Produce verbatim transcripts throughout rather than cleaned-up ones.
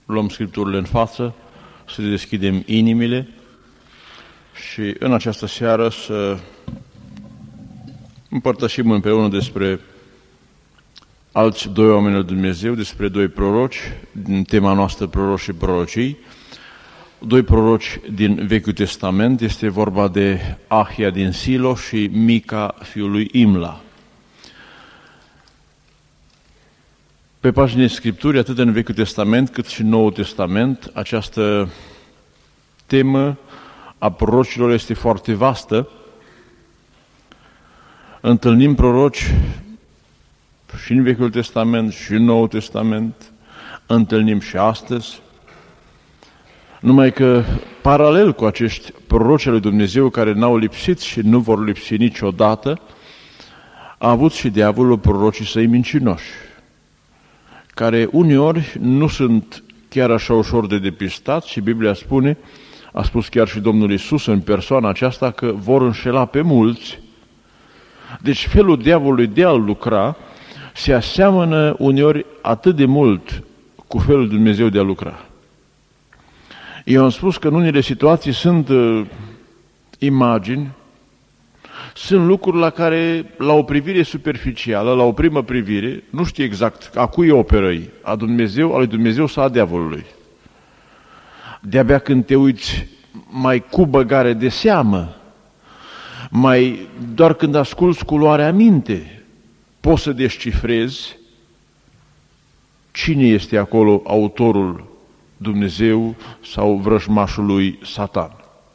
luăm Scripturile în față, să deschidem inimile și în această seară să împărtășim împreună despre alți doi oameni al Dumnezeu, despre doi proroci, din tema noastră proroci și prorocii, doi proroci din Vechiul Testament, este vorba de Ahia din Silo și Mica, fiul lui Imla. Pe paginile Scripturii, atât în Vechiul Testament cât și în Noul Testament, această temă a prorocilor este foarte vastă. Întâlnim proroci și în Vechiul Testament și în Noul Testament, întâlnim și astăzi, numai că paralel cu acești proroci al lui Dumnezeu care n-au lipsit și nu vor lipsi niciodată, a avut și diavolul prorocii săi mincinoși, care uneori nu sunt chiar așa ușor de depistat și Biblia spune, a spus chiar și Domnul Iisus în persoana aceasta, că vor înșela pe mulți. Deci felul diavolului de a lucra se aseamănă uneori atât de mult cu felul Dumnezeu de a lucra. Eu am spus că în unele situații sunt uh, imagini, sunt lucruri la care, la o privire superficială, la o primă privire, nu știi exact a cui operă, a Dumnezeu, a lui Dumnezeu sau a diavolului. De-abia când te uiți mai cu băgare de seamă, mai doar când asculți cu luarea minte, poți să descifrezi cine este acolo autorul, Dumnezeu sau vrăjmașul lui Satan.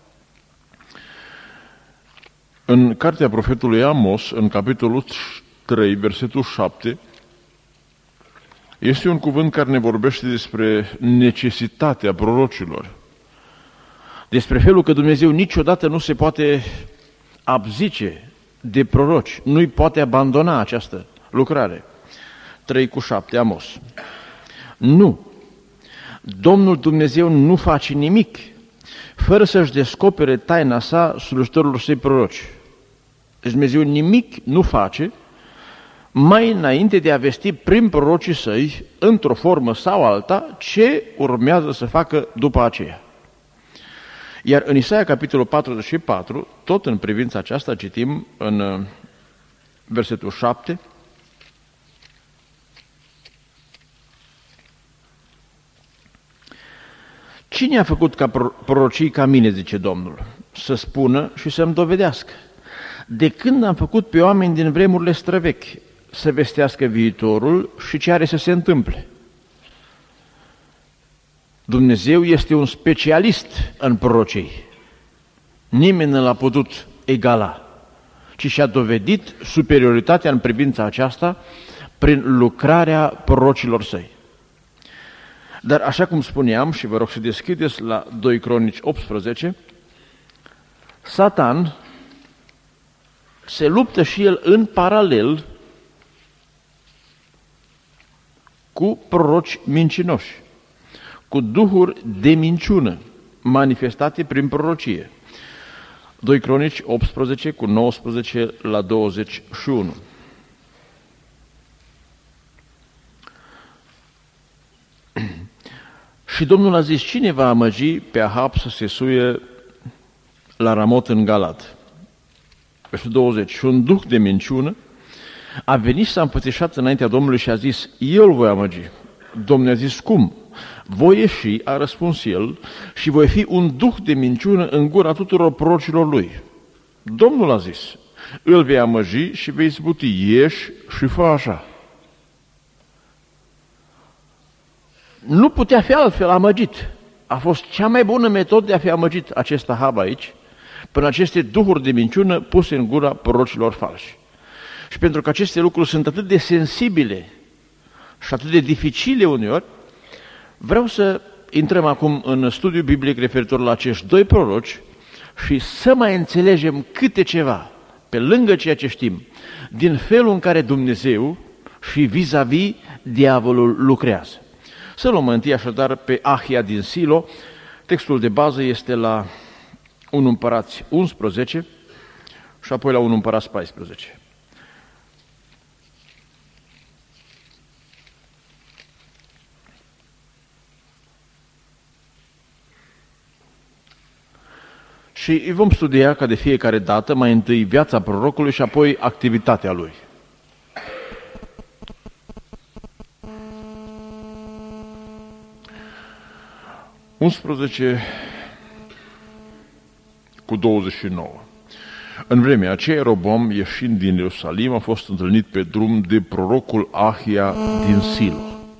În cartea profetului Amos, în capitolul trei, versetul șapte, este un cuvânt care ne vorbește despre necesitatea prorocilor, despre felul că Dumnezeu niciodată nu se poate abzice de proroci, nu-i poate abandona această lucrare. trei cu șapte, Amos. Nu, Domnul Dumnezeu nu face nimic fără să-și descopere taina sa slujitorilor săi proroci. Deci Dumnezeu nimic nu face mai înainte de a vesti prin prorocii săi, într-o formă sau alta, ce urmează să facă după aceea. Iar în Isaia, capitolul patruzeci și patru, tot în privința aceasta, citim în versetul șapte, cine a făcut ca prorocii ca mine, zice Domnul, să spună și să-mi dovedească? De când am făcut pe oameni din vremurile străvechi să vestească viitorul și ce are să se întâmple? Dumnezeu este un specialist în prorocii. Nimeni nu l-a putut egala, ci și-a dovedit superioritatea în privința aceasta prin lucrarea prorocilor săi. Dar așa cum spuneam, și vă rog să deschideți la doi Cronici optsprezece, Satan se luptă și el în paralel cu proroci mincinoși, cu duhuri de minciună manifestate prin prorocie. doi Cronici optsprezece cu nouăsprezece la douăzeci și unu. Și Domnul a zis, cine va amăgi pe Ahab să se suie la Ramot în Galad? Versetul douăzeci. Și un duh de minciună a venit și s-a împățișat înaintea Domnului și a zis, eu îl voi amăgi. Domnul a zis, cum? Voi ieși, a răspuns el, și voi fi un duh de minciună în gura tuturor prorocilor lui. Domnul a zis, îl vei amăgi și vei izbuti, ieși și fă așa. Nu putea fi altfel amăgit. A fost cea mai bună metodă de a fi amăgit acest Ahab aici, prin aceste duhuri de minciună puse în gura prorocilor falși. Și pentru că aceste lucruri sunt atât de sensibile și atât de dificile uneori, vreau să intrăm acum în studiu biblic referitor la acești doi proroci și să mai înțelegem câte ceva, pe lângă ceea ce știm, din felul în care Dumnezeu și vis-a-vis diavolul lucrează. Să luăm întâi așadar pe Ahia din Silo. Textul de bază este la unu Împărați unsprezece și apoi la unu Împărați paisprezece. Și îi vom studia ca de fiecare dată, mai întâi viața prorocului și apoi activitatea lui. unsprezece cu douăzeci și nouă. În vremea aceea, Ieroboam, ieșind din Ierusalim, a fost întâlnit pe drum de prorocul Ahia din Silo.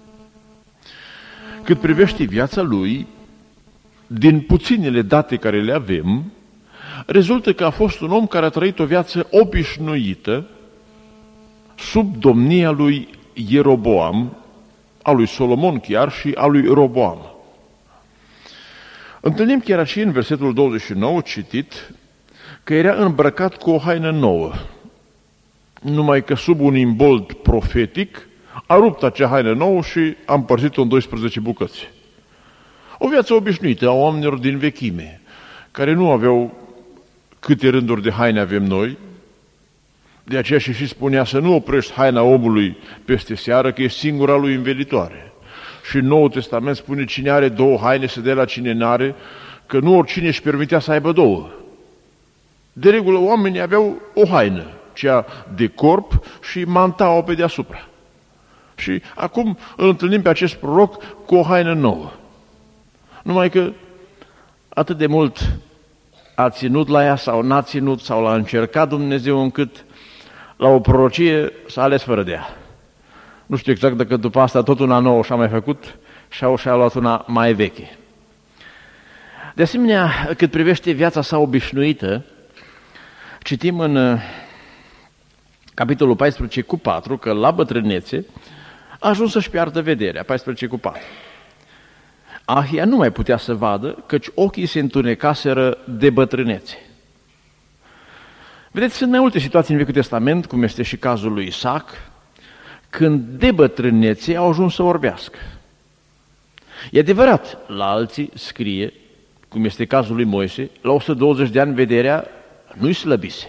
Cât privește viața lui, din puținele date care le avem, rezultă că a fost un om care a trăit o viață obișnuită sub domnia lui Ieroboam, a lui Solomon chiar și a lui Roboam. Întâlnim chiar aici în versetul douăzeci și nouă citit că era îmbrăcat cu o haină nouă, numai că sub un imbold profetic a rupt acea haină nouă și a împărțit-o în doisprezece bucăți. O viață obișnuită a oamenilor din vechime, care nu aveau câte rânduri de haine avem noi, de aceea și și spunea să nu oprești haina omului peste seară, că e singura lui învelitoare. Și în Noul Testament spune cine are două haine să dea la cine n-are, că nu oricine își permitea să aibă două. De regulă oamenii aveau o haină, cea de corp și mantaua pe deasupra. Și acum îl întâlnim pe acest proroc cu o haină nouă. Numai că atât de mult a ținut la ea sau n-a ținut sau l-a încercat Dumnezeu încât la o prorocie s-a ales fără de ea. Nu știu exact dacă după asta tot una nouă și-a mai făcut și-a, și-a luat una mai veche. De asemenea, cât privește viața sa obișnuită, citim în capitolul paisprezece cu patru că la bătrânețe a ajuns să-și piardă vederea, paisprezece cu patru. Ahia nu mai putea să vadă, căci ochii se întunecaseră de bătrânețe. Vedeți, sunt mai multe situații în Vechiul Testament, cum este și cazul lui Isaac, când de bătrânețe au ajuns să orbească. E adevărat, la alții scrie, cum este cazul lui Moise, la o sută douăzeci de ani vederea nu-i slăbise.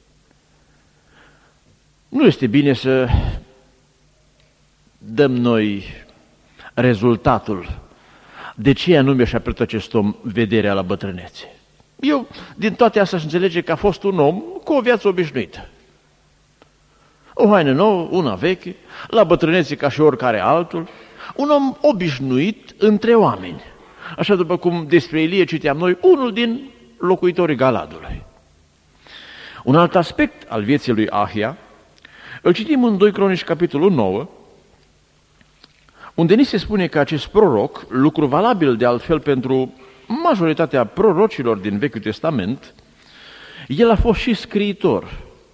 Nu este bine să dăm noi rezultatul de ce anume și-a pierdut acest om vederea la bătrânețe. Eu, din toate astea, aș înțelege că a fost un om cu o viață obișnuită. O haină nouă, una veche, la bătrânețe ca și oricare altul, un om obișnuit între oameni. Așa după cum despre Ilie citeam noi, unul din locuitorii Galadului. Un alt aspect al vieții lui Ahia îl citim în doi Cronici, capitolul nouă, unde ni se spune că acest proroc, lucru valabil de altfel pentru majoritatea prorocilor din Vechiul Testament, el a fost și scriitor.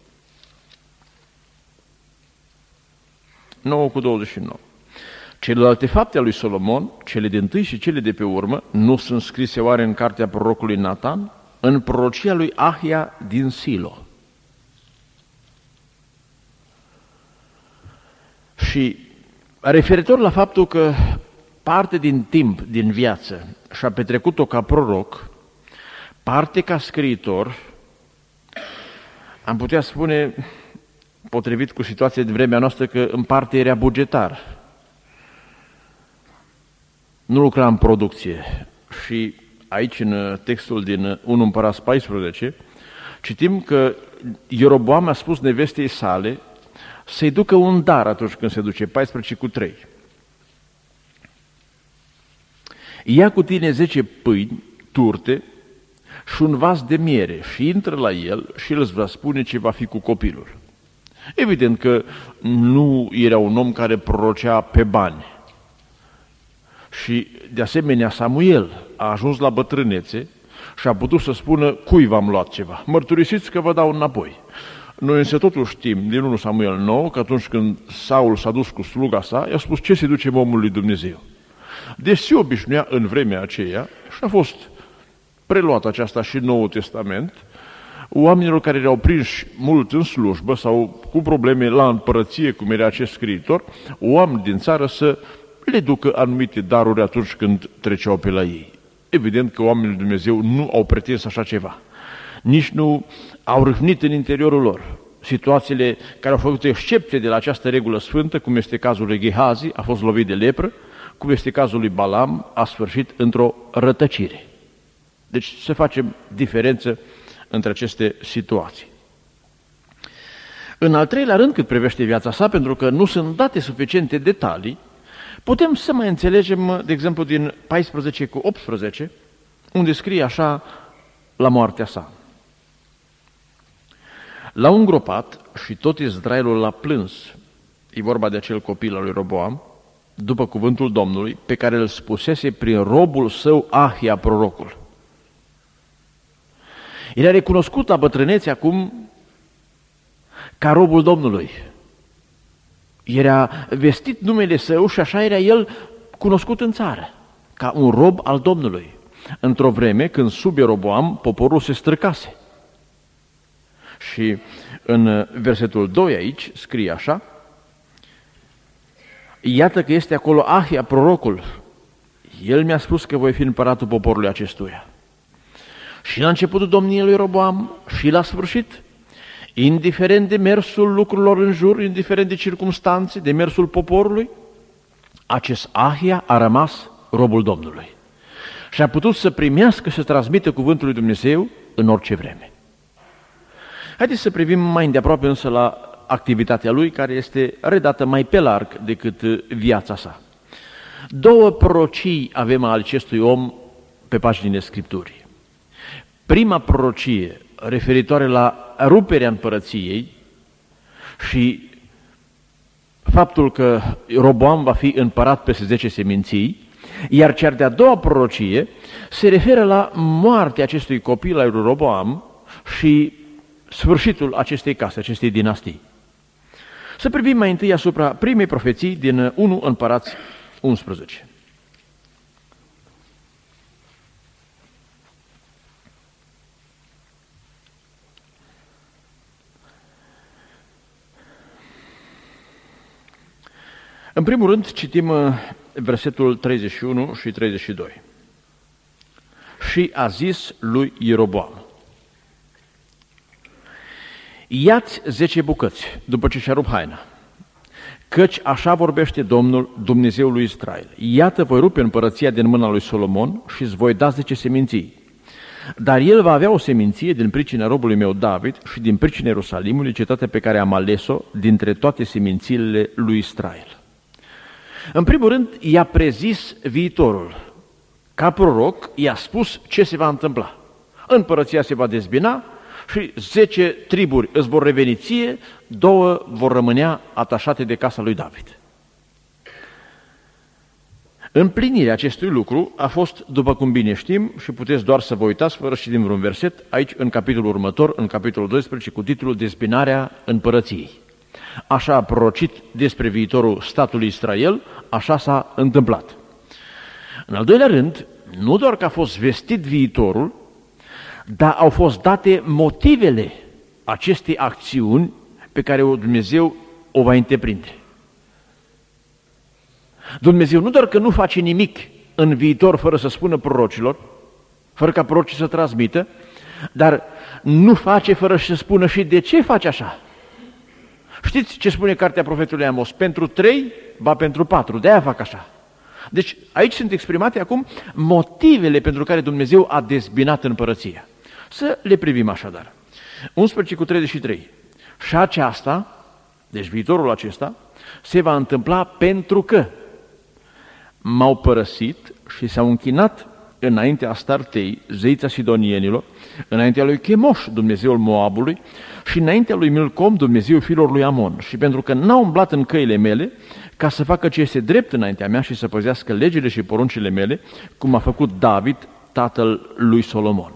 nouă cu douăzeci și nouă. Celelalte fapte ale lui Solomon, cele dintâi și cele de pe urmă, nu sunt scrise oare în cartea prorocului Natan, în prorocia lui Ahia din Silo? Și referitor la faptul că parte din timp, din viață, și-a petrecut-o ca proroc, parte ca scriitor, am putea spune, potrivit cu situația din vremea noastră, că în parte era bugetar. Nu lucra în producție. Și aici, în textul din unu Împărați paisprezece, citim că Ieroboam a spus nevestei sale să-i ducă un dar atunci când se duce, paisprezece cu trei. Ia cu tine zece pâini, turte și un vas de miere și intră la el și el îți va spune ce va fi cu copilul. Evident că nu era un om care prorocea pe bani. Și de asemenea Samuel a ajuns la bătrânețe și a putut să spună cui v-am luat ceva. Mărturisiți că vă dau înapoi. Noi însă totul știm din unu Samuel nouă că atunci când Saul s-a dus cu sluga sa, i-a spus ce se duce omul lui Dumnezeu. Deci se obișnuia în vremea aceea și a fost preluat aceasta și în Noul Testament, oamenilor care erau prinși mult în slujbă sau cu probleme la împărăție, cum era acest scriitor, oameni din țară să le ducă anumite daruri atunci când treceau pe la ei. Evident că oamenii lui Dumnezeu nu au pretins așa ceva. Nici nu au râvnit în interiorul lor. Situațiile care au făcut excepție de la această regulă sfântă, cum este cazul lui Gehazi, a fost lovit de lepră, cum este cazul lui Balam, a sfârșit într-o rătăcire. Deci se face diferență între aceste situații. În al treilea rând, cât privește viața sa, pentru că nu sunt date suficiente detalii, putem să mai înțelegem, de exemplu, din paisprezece cu optsprezece, unde scrie așa la moartea sa. L-au îngropat și tot Israelul l-a plâns. E vorba de acel copil al lui Roboam, după cuvântul Domnului, pe care îl spusese prin robul său Ahia, prorocul. El a recunoscut la bătrânețe acum ca robul Domnului. Era vestit numele său și așa era el cunoscut în țară, ca un rob al Domnului, într-o vreme când sub Ieroboam poporul se străcase. Și în versetul doi aici scrie așa: iată că este acolo Ahia, prorocul. El mi-a spus că voi fi împăratul poporului acestuia. Și la începutul domniei lui Roboam și la sfârșit, indiferent de mersul lucrurilor în jur, indiferent de circumstanțe, de mersul poporului, acest Ahia a rămas robul Domnului și a putut să primească, să transmită cuvântul lui Dumnezeu în orice vreme. Haideți să privim mai îndeaproape însă la activitatea lui, care este redată mai pe larg decât viața sa. Două prorocii avem al acestui om pe paginile Scripturii. Prima prorocie, referitoare la ruperea împărăției și faptul că Roboam va fi împărat peste zece seminții, iar cea de-a doua prorocie se referă la moartea acestui copil al lui Roboam și sfârșitul acestei case, acestei dinastii. Să privim mai întâi asupra primei profeții din unu Împărați unsprezece. În primul rând citim versetul treizeci și unu și treizeci și doi. Și a zis lui Ieroboam: ia-ți zece bucăți după ce și-a rupt haina, căci așa vorbește Domnul, Dumnezeul lui Israel. Iată, voi rupe împărăția din mâna lui Solomon și îți voi da zece seminții. Dar el va avea o seminție din pricina robului meu David și din pricina Ierusalimului, cetatea pe care am ales-o dintre toate semințiile lui Israel. În primul rând, i-a prezis viitorul. Ca proroc, i-a spus ce se va întâmpla. Împărăția se va dezbina și zece triburi îți vor reveni ție, două vor rămânea atașate de casa lui David. Împlinirea acestui lucru a fost, după cum bine știm, și puteți doar să vă uitați fără și din vreun verset, aici în capitolul următor, în capitolul doisprezece, cu titlul Dezbinarea împărăției. Așa a prorocit despre viitorul statului Israel, așa s-a întâmplat. În al doilea rând, nu doar că a fost vestit viitorul, dar au fost date motivele acestei acțiuni pe care Dumnezeu o va întreprinde. Dumnezeu nu doar că nu face nimic în viitor fără să spună prorocilor, fără ca prorocii să transmită, dar nu face fără să spună și de ce face așa. Știți ce spune cartea profetului Amos? Pentru trei, ba pentru patru, de-aia fac așa. Deci aici sunt exprimate acum motivele pentru care Dumnezeu a dezbinat împărăția. Să le privim așadar. unsprezece cu treizeci și trei. Și aceasta, deci viitorul acesta, se va întâmpla pentru că m-au părăsit și s-au închinat înaintea Astartei, zeița sidonienilor, înaintea lui Chemoș, Dumnezeul Moabului, și înaintea lui Milcom, Dumnezeul fiilor lui Amon. Și pentru că n-au umblat în căile mele, ca să facă ce este drept înaintea mea și să păzească legile și poruncile mele, cum a făcut David, tatăl lui Solomon.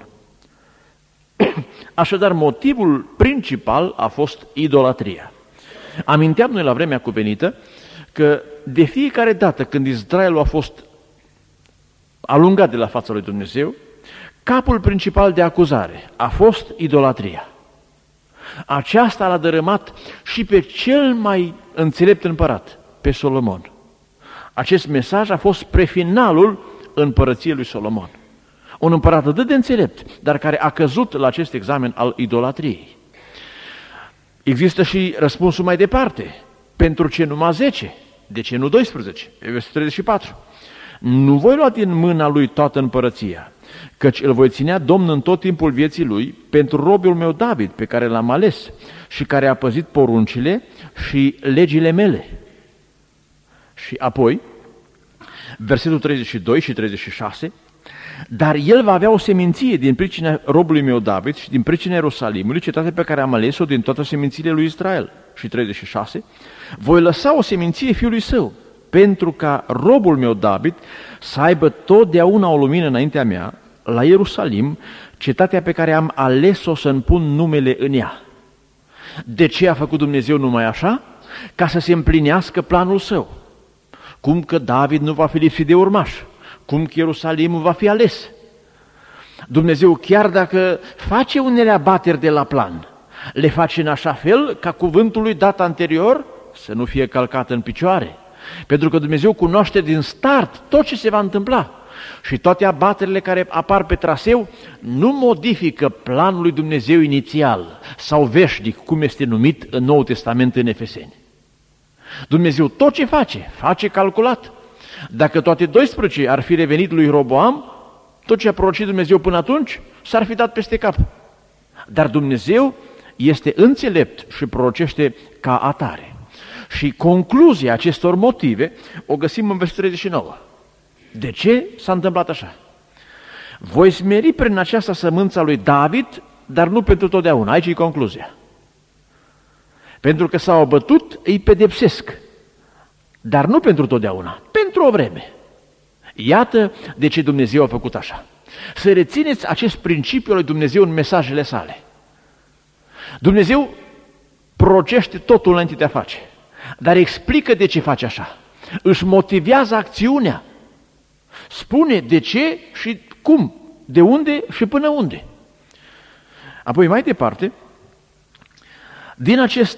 Așadar, motivul principal a fost idolatria. Aminteam noi la vremea cuvenită că de fiecare dată când Israelul a fost alungat de la fața lui Dumnezeu, capul principal de acuzare a fost idolatria. Aceasta l-a dărâmat și pe cel mai înțelept împărat, pe Solomon. Acest mesaj a fost prefinalul împărăției lui Solomon. Un împărat atât de înțelept, dar care a căzut la acest examen al idolatriei. Există și răspunsul mai departe. Pentru ce numai zece? De ce nu doisprezece? Pe versetul treizeci și patru. Nu voi lua din mâna lui toată împărăția, căci îl voi ținea domn în tot timpul vieții lui pentru robiul meu David, pe care l-am ales și care a păzit poruncile și legile mele. Și apoi, versetul treizeci și doi și treizeci și șase, dar el va avea o seminție din pricina robului meu David și din pricina Ierusalimului, cetatea pe care am ales-o din toate semințiile lui Israel. Și treizeci și șase, voi lăsa o seminție fiului său, pentru ca robul meu David să aibă totdeauna o lumină înaintea mea, la Ierusalim, cetatea pe care am ales-o să-mi pun numele în ea. De ce a făcut Dumnezeu numai așa? Ca să se împlinească planul său. Cum că David nu va fi lipsit de urmaș, cum că Ierusalimul va fi ales. Dumnezeu, chiar dacă face unele abateri de la plan, le face în așa fel ca cuvântul lui dat anterior să nu fie călcat în picioare. Pentru că Dumnezeu cunoaște din start tot ce se va întâmpla. Și toate abaterile care apar pe traseu nu modifică planul lui Dumnezeu inițial sau veșnic, cum este numit în Noul Testament în Efeseni. Dumnezeu tot ce face, face calculat. Dacă toate doisprezece ar fi revenit lui Roboam, tot ce a prorocit Dumnezeu până atunci s-ar fi dat peste cap. Dar Dumnezeu este înțelept și prorocește ca atare. Și concluzia acestor motive o găsim în versetul treizeci și nouă. De ce s-a întâmplat așa? Voi smeri prin aceasta sămânța lui David, dar nu pentru totdeauna. Aici e concluzia. Pentru că s-au abătut, îi pedepsesc, dar nu pentru totdeauna, pentru o vreme. Iată de ce Dumnezeu a făcut așa. Să rețineți acest principiu al lui Dumnezeu în mesajele sale. Dumnezeu prorocește totul înainte de a face, dar explică de ce face așa. Își motivează acțiunea. Spune de ce și cum, de unde și până unde. Apoi mai departe, din acest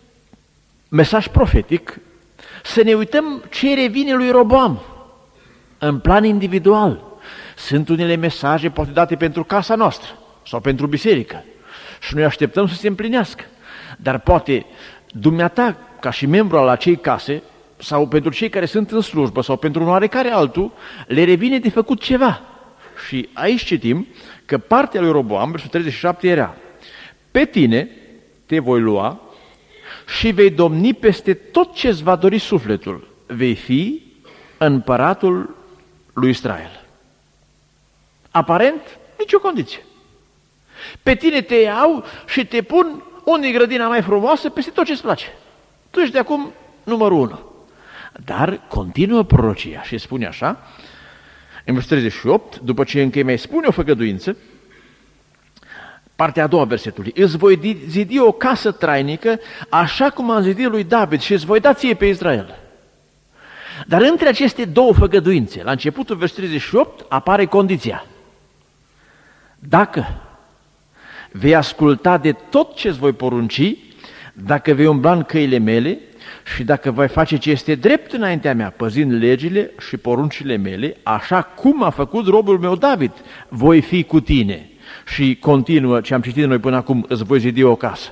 mesaj profetic, să ne uităm ce revine lui Roboam în plan individual. Sunt unele mesaje poate date pentru casa noastră sau pentru biserică și noi așteptăm să se împlinească. Dar poate dumneata, ca și membru al acei case, sau pentru cei care sunt în slujbă, sau pentru un oarecare altul, le revine de făcut ceva. Și aici citim că partea lui Roboam, versetul treizeci și șapte, era: pe tine te voi lua și vei domni peste tot ce-ți va dori sufletul. Vei fi împăratul lui Israel. Aparent, nicio condiție. Pe tine te iau și te pun unde e grădina mai frumoasă peste tot ce-ți place. Tu ești de acum numărul unu. Dar continuă prorocia și spune așa, în versetul treizeci și opt, după ce încă îi mai spune o făgăduință, partea a doua versetului: îți voi zidi o casă trainică, așa cum am zidit lui David, și îți voi da ție pe Israel. Dar între aceste două făgăduințe, la începutul versetului treizeci și opt, apare condiția: dacă vei asculta de tot ce îți voi porunci, dacă vei umbla în căile mele și dacă voi face ce este drept înaintea mea, păzind legile și poruncile mele, așa cum a făcut robul meu David, voi fi cu tine. Și continuă ce am citit noi până acum: îți voi zidi o casă.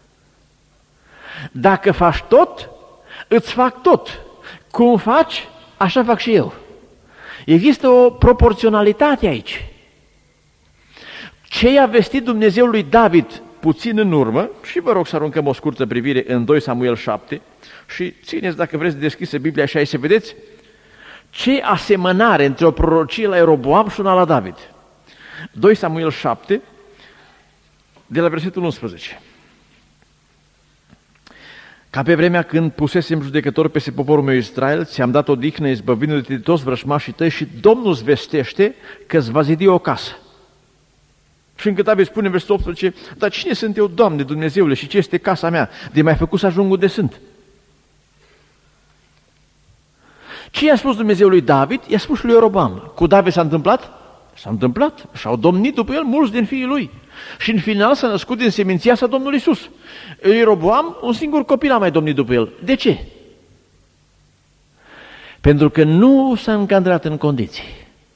Dacă faci tot, îți fac tot. Cum faci, așa fac și eu. Există o proporționalitate aici. Ce i-a vestit Dumnezeu lui David puțin în urmă, și vă rog să aruncăm o scurtă privire în doi Samuel șapte și țineți, dacă vreți, deschisă Biblia și aici să vedeți ce asemănare între o prorocie la Ieroboam și una la David. doi Samuel șapte, de la versetul unsprezece. Ca pe vremea când pusesem judecător peste poporul meu Israel, ți-am dat odihnă izbăvindu-te de toți vrășmașii tăi și Domnul îți vestește că îți va zidi o casă. Și încă David spune în versetul optsprezece: dar cine sunt eu, Doamne, Dumnezeule, și ce este casa mea, de mai făcut să ajung unde sunt? Ce i-a spus Dumnezeu lui David, i-a spus lui Ieroboam. Cu David s-a întâmplat? S-a întâmplat. Și-au domnit după el mulți din fiii lui. Și în final s-a născut din seminția sa Domnul Iisus. Ieroboam, un singur copil a mai domnit după el. De ce? Pentru că nu s-a încadrat în condiții.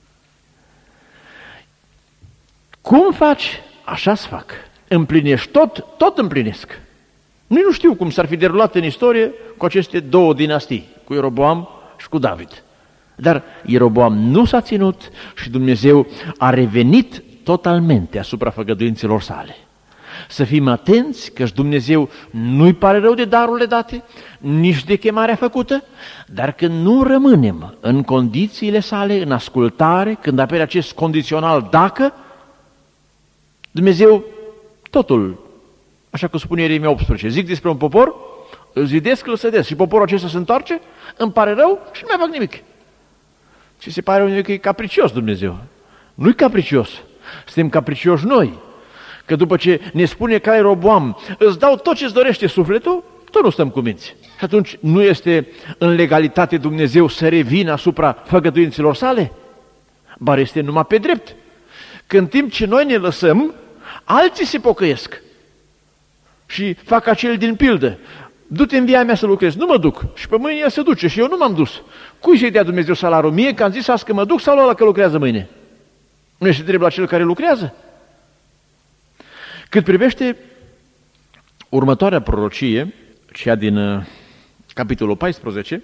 Cum faci? Așa-ți fac. Împlinești tot, tot împlinesc. Nu, nu știu cum s-ar fi derulat în istorie cu aceste două dinastii, cu Ieroboam și cu David. Dar Ieroboam nu s-a ținut și Dumnezeu a revenit totalmente asupra făgăduințelor sale. Să fim atenți că Dumnezeu nu-i pare rău de darurile date, nici de chemarea făcută, dar când nu rămânem în condițiile sale, în ascultare, când apare acest condițional dacă, Dumnezeu totul, așa cum spune Ieremia optsprezece, zic despre un popor, îl zidesc, îl sădesc și poporul acesta se întoarce, îmi pare rău și nu mai fac nimic. Și se pare unul că e capricios Dumnezeu. Nu-i capricios, suntem capricioși noi. Că după ce ne spune ca Ieroboam, îți dau tot ce-ți dorește sufletul, tot nu stăm cu minți. Și atunci nu este în legalitate Dumnezeu să revină asupra făgăduințelor sale? Bar este numai pe drept. Că în timp ce noi ne lăsăm, alții se pocăiesc și fac acel din pildă. Du-te în via mea să lucrezi, nu mă duc. Și pe mâine el se duce și eu nu m-am dus. Cui să-i dea Dumnezeu salariul? Mie că am zis azi că mă duc sau la ăla că lucrează mâine? Nu este drept la cel care lucrează? Cât privește următoarea prorocie, cea din uh, capitolul paisprezece,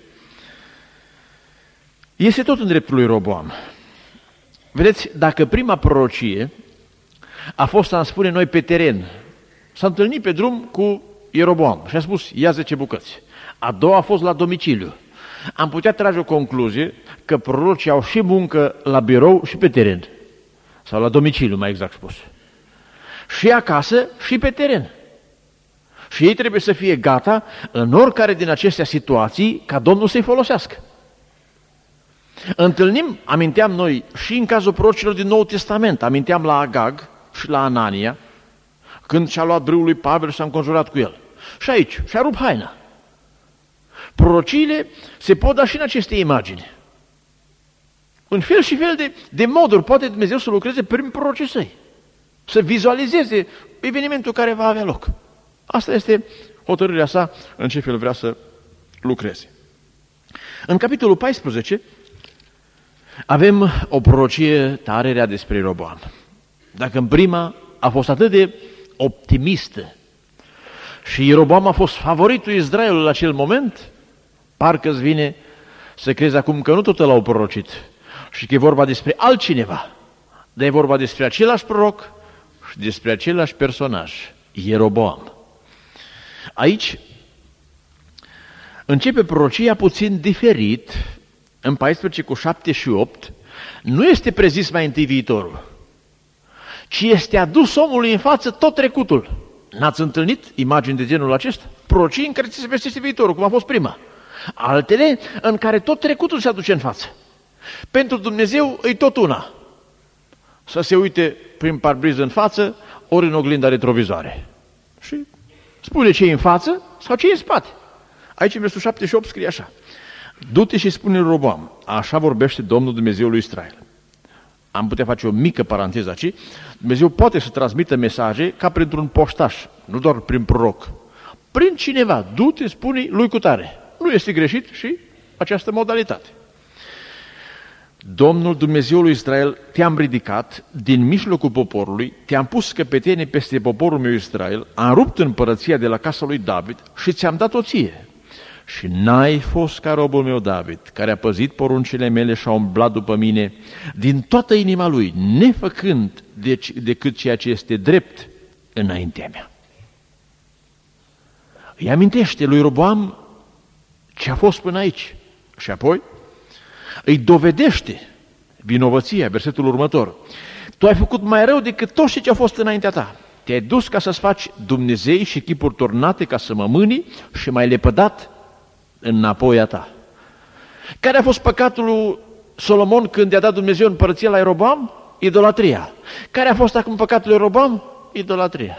este tot în dreptul lui Roboam. Vedeți, dacă prima prorocie a fost, am spune noi, pe teren, s-a întâlnit pe drum cu Ieroboam și a spus, ia zece bucăți. A doua a fost la domiciliu. Am putea trage o concluzie că prorocii au și muncă la birou și pe teren. Sau la domiciliu, mai exact spus. Și acasă și pe teren. Și ei trebuie să fie gata în oricare din aceste situații ca Domnul să-i folosească. Întâlnim, aminteam noi, și în cazul prorocilor din Noul Testament, aminteam la Agag și la Anania, când și-a luat brâul lui Pavel și s-a înconjurat cu el. Și aici, și-a rupt haina. Prorociile se pot da și în aceste imagini. În fel și fel de, de moduri poate Dumnezeu să lucreze prin prorocii săi. Să vizualizeze evenimentul care va avea loc. Asta este hotărârea sa în ce fel vrea să lucreze. În capitolul paisprezece avem o prorocie tare rea despre Ieroboam. Dacă în prima a fost atât de optimistă și Ieroboam a fost favoritul Israelului la acel moment, parcă îți vine să crezi acum că nu tot l-au prorocit și că e vorba despre altcineva, dar e vorba despre același proroc și despre același personaj, Ieroboam. Aici începe prorocia puțin diferit, în paisprezece cu șapte și opt, nu este prezis mai întâi viitorul, ci este adus omului în față tot trecutul. N-ați întâlnit imagini de genul acesta? Prorocii în care ți se vestește viitorul, cum a fost prima. Altele în care tot trecutul se aduce în față. Pentru Dumnezeu e tot una. Să se uite prin parbriză în față, ori în oglinda retrovizoare. Și spune ce e în față sau ce e în spate. Aici în versul șapte și opt scrie așa. Du-te și spune lui Roboam, așa vorbește Domnul Dumnezeul lui Israel. Am putea face o mică paranteză aici. Dumnezeu poate să transmită mesaje ca printr-un poștaș, nu doar prin proroc. Prin cineva, du-te, spune lui cutare. Nu este greșit și această modalitate. Domnul Dumnezeul lui Israel, te-am ridicat din mijlocul poporului, te-am pus căpetenie peste poporul meu Israel, am rupt împărăția de la casa lui David și ți-am dat-o ție. Și n-ai fost ca robul meu David, care a păzit poruncile mele și a umblat după mine din toată inima lui, nefăcând deci, decât ceea ce este drept înaintea mea. Îi amintește lui Roboam ce a fost până aici și apoi îi dovedește vinovăția, versetul următor. Tu ai făcut mai rău decât toți cei ce au fost înaintea ta. Te-ai dus ca să-ți faci Dumnezei și chipuri turnate ca să mă mâni și m-ai lepădat înapoi a ta. Care a fost păcatul lui Solomon când i-a dat Dumnezeu împărăția la Ieroboam? Idolatria. Care a fost acum păcatul lui Ieroboam? Idolatria.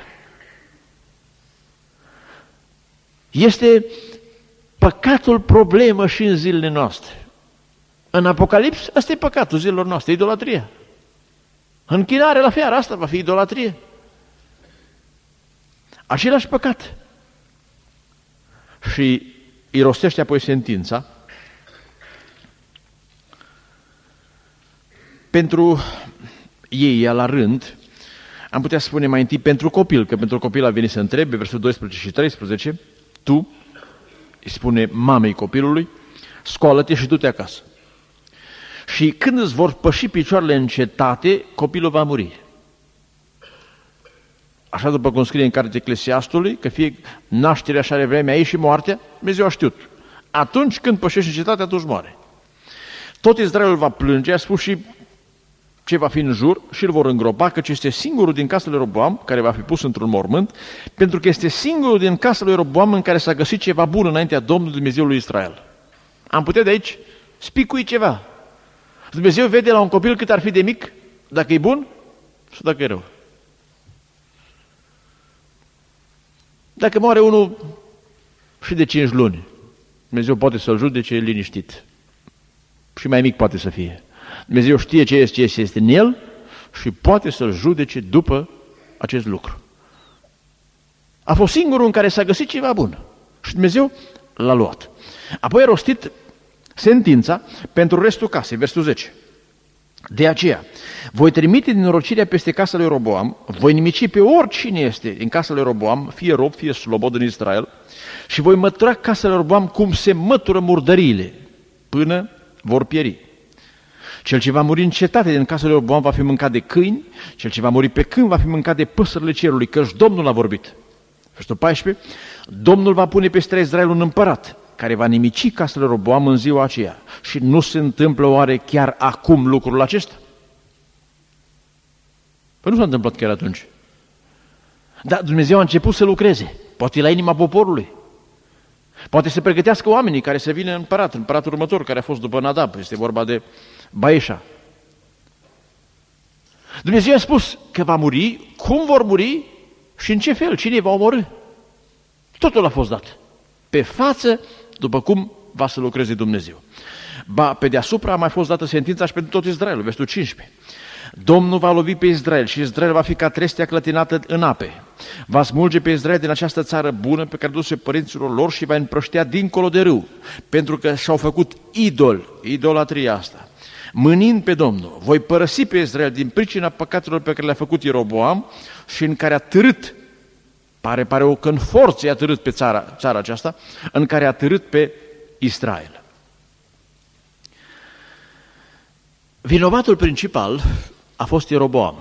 Este păcatul problemă și în zilele noastre. În Apocalips, ăsta e păcatul zilelor noastre, idolatria. Închinare la fiară, asta va fi idolatrie. Același păcat. Și îi rostește apoi sentința. Pentru ei, la rând, am putea spune mai întâi pentru copil, că pentru copil a venit să întrebe, versetul doisprezece și treisprezece, tu, îi spune mamei copilului, scoală-te și du-te acasă. Și când îți vor păși picioarele în cetate, copilul va muri. Așa după cum scrie în cartea Eclesiastului, că fie nașterea și are vremea ei și moartea, Dumnezeu a știut. Atunci când pășești în cetate, atunci moare. Tot Israelul va plânge, a spus și ce va fi în jur și îl vor îngropa, căci este singurul din casa lui Roboam care va fi pus într-un mormânt, pentru că este singurul din casa lui Roboam în care s-a găsit ceva bun înaintea Domnului Dumnezeului Israel. Am putea de aici spicui ceva. Dumnezeu vede la un copil cât ar fi de mic, dacă e bun sau dacă e rău. Dacă moare unul și de cinci luni, Dumnezeu poate să-l judece liniștit. Și mai mic poate să fie. Dumnezeu știe ce este, ce este în el și poate să-l judece după acest lucru. A fost singurul în care s-a găsit ceva bun. Și Dumnezeu l-a luat. Apoi a rostit sentința pentru restul casei, versul zece. De aceea, voi trimite din norocirea peste casa lui Roboam, voi nimici pe oricine este în casa lui Roboam, fie rob, fie slobod în Israel, și voi mătura casa lui Roboam cum se mătură murdăriile, până vor pieri. Cel ce va muri în cetate din casa lui Roboam va fi mâncat de câini, cel ce va muri pe câmp va fi mâncat de păsările cerului, căci Domnul a vorbit. Versetul paisprezece. Domnul va pune peste Israel un împărat, care va nimici casa lui Roboam în ziua aceea. Și nu se întâmplă oare chiar acum lucrul acesta? Păi nu s-a întâmplat chiar atunci. Dar Dumnezeu a început să lucreze, poate la inima poporului. Poate să pregătească oamenii care să vină împărat, împăratul următor, care a fost după Nadab, este vorba de Baeșa. Dumnezeu a spus că va muri, cum vor muri și în ce fel, cine va omorî. Totul a fost dat pe față, după cum va să lucreze Dumnezeu. Ba, pe deasupra a mai fost dată sentința și pentru tot Israelul, versetul cincisprezece. Domnul va lovi pe Israel și Israel va fi ca trestea clătinată în ape. Va smulge pe Israel din această țară bună pe care duse părinților lor și va împrăștea dincolo de râu, pentru că și-au făcut idol, idolatria asta. Mânind pe Domnul, voi părăsi pe Israel din pricina păcatelor pe care le-a făcut Ieroboam și în care a târât, pare, pare o că în forță i-a târât pe țara, țara aceasta, în care a târât pe Israel. Vinovatul principal a fost Ieroboam,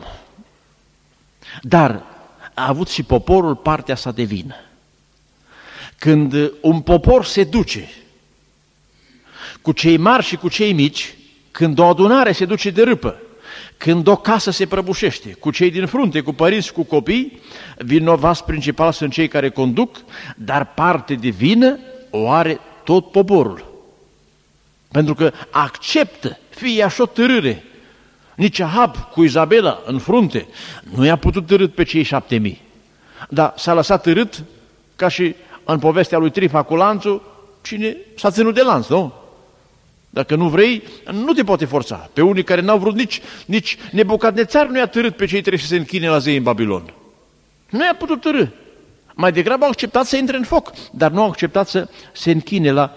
dar a avut și poporul partea sa de vină. Când un popor se duce cu cei mari și cu cei mici, când o adunare se duce de râpă, când o casă se prăbușește, cu cei din frunte, cu părinți, cu copii, vinovați principal sunt cei care conduc, dar parte de vină o are tot poporul. Pentru că acceptă, fie așa o târâre. Nici Ahab cu Izabela în frunte nu i-a putut târât pe cei șapte mii. Dar s-a lăsat târât ca și în povestea lui Trifa cu lanțul, cine s-a ținut de lanț, nu? Dacă nu vrei, nu te poate forța. Pe unii care n-au vrut nici, nici Nebucadnețar nu i-a târât pe cei trei să se închine la zei în Babilon. Nu i-a putut târâ. Mai degrabă au acceptat să intre în foc, dar nu au acceptat să se închine la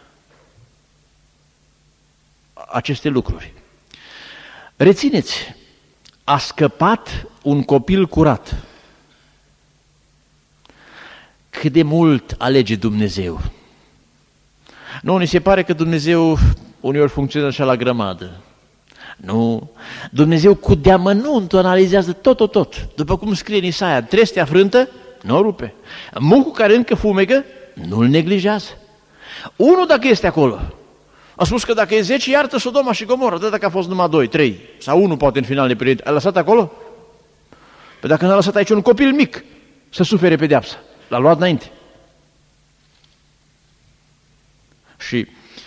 aceste lucruri. Rețineți, a scăpat un copil curat. Cât de mult alege Dumnezeu. Nu, ni se pare că Dumnezeu uneori funcționează așa la grămadă. Nu, Dumnezeu cu deamănuntul analizează tot, tot, tot. După cum scrie în Isaia, trestea frântă, nu o rupe. Mucul care încă fumegă, nu-l neglijează. Unul dacă este acolo, a spus că dacă e zece, iartă Sodoma și Gomorra, de dacă a fost numai doi, trei, sau unul poate în final neprinit. A lăsat acolo? Păi dacă n-a lăsat aici un copil mic să sufere pedeapsa, l-a luat înainte. Și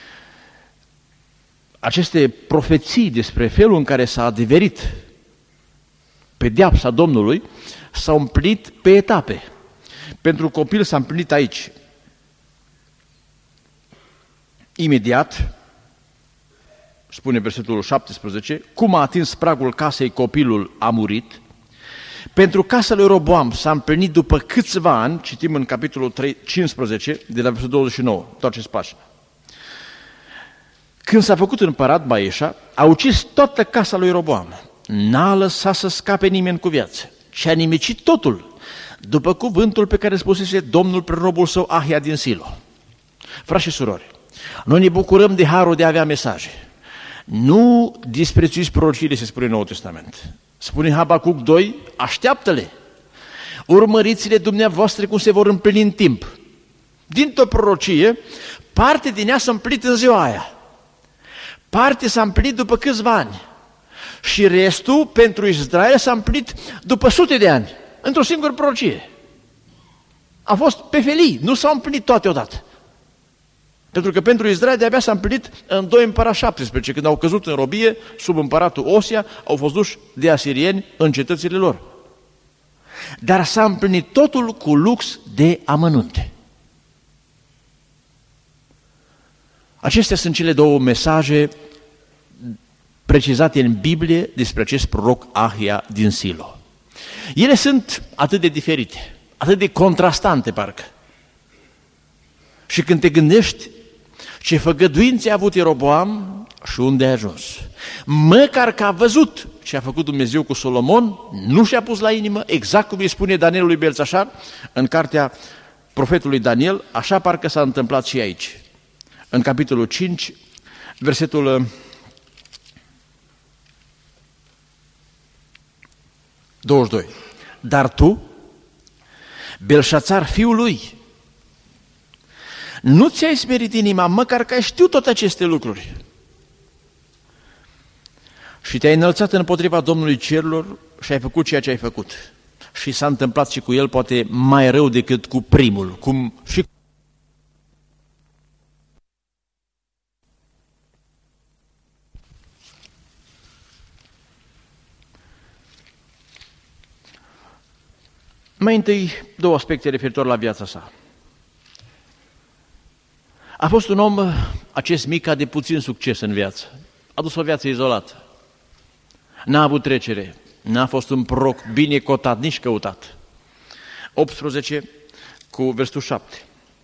aceste profeții despre felul în care s-a adeverit pedeapsa Domnului s-au împlinit pe etape. Pentru copil s-a împlinit aici. Imediat, spune versetul șaptesprezece, cum a atins pragul casei, copilul a murit. Pentru casa lui Roboam s-a împlinit după câțiva ani, citim în capitolul cincisprezece, de la versetul douăzeci și nouă, toaceți pagina. Când s-a făcut împărat Baeșa, a ucis toată casa lui Roboam. N-a lăsat să scape nimeni cu viață, ci a nimicit totul, după cuvântul pe care spusese Domnul prin robul său Ahia din Silo. Frați și surori, noi ne bucurăm de harul de a avea mesaje. Nu disprețuiți prorociile, se spune în Noul Testament. Spune Habacuc doi, așteaptă-le. Urmăriți-le dumneavoastră cum se vor împlini în timp. Dintr-o prorocie, parte din ea s-a împlinit în ziua aia. Parte s-a împlinit după câțiva ani. Și restul, pentru Israel, s-a împlinit după sute de ani, într-o singură prorocie. A fost pe felii, nu s-au împlinit toate odată. Pentru că pentru Israel de-abia s-a împlinit în doi Împărați șaptesprezece, când au căzut în robie sub împăratul Osia, au fost duși de asirieni în cetățile lor. Dar s-a împlinit totul cu lux de amănunte. Acestea sunt cele două mesaje precizate în Biblie despre acest proroc Ahia din Silo. Ele sunt atât de diferite, atât de contrastante parcă. Și când te gândești ce făgăduințe a avut Ieroboam și unde a ajuns, măcar că a văzut ce a făcut Dumnezeu cu Solomon, nu și-a pus la inimă, exact cum îi spune Danielului Belțașar în cartea profetului Daniel, așa parcă s-a întâmplat și aici. În capitolul cinci, versetul douăzeci și doi. Dar tu, Belșațar, fiul lui, nu ți-ai smerit inima, măcar că ai știut toate aceste lucruri. Și te-ai înălțat împotriva Domnului cerurilor și ai făcut ceea ce ai făcut. Și s-a întâmplat și cu el poate mai rău decât cu primul, cum și mai întâi, două aspecte referitor la viața sa. A fost un om, acest Mica, de puțin succes în viață. A dus o viață izolată. N-a avut trecere. N-a fost un proroc bine cotat, nici căutat. optsprezece cu versetul șapte.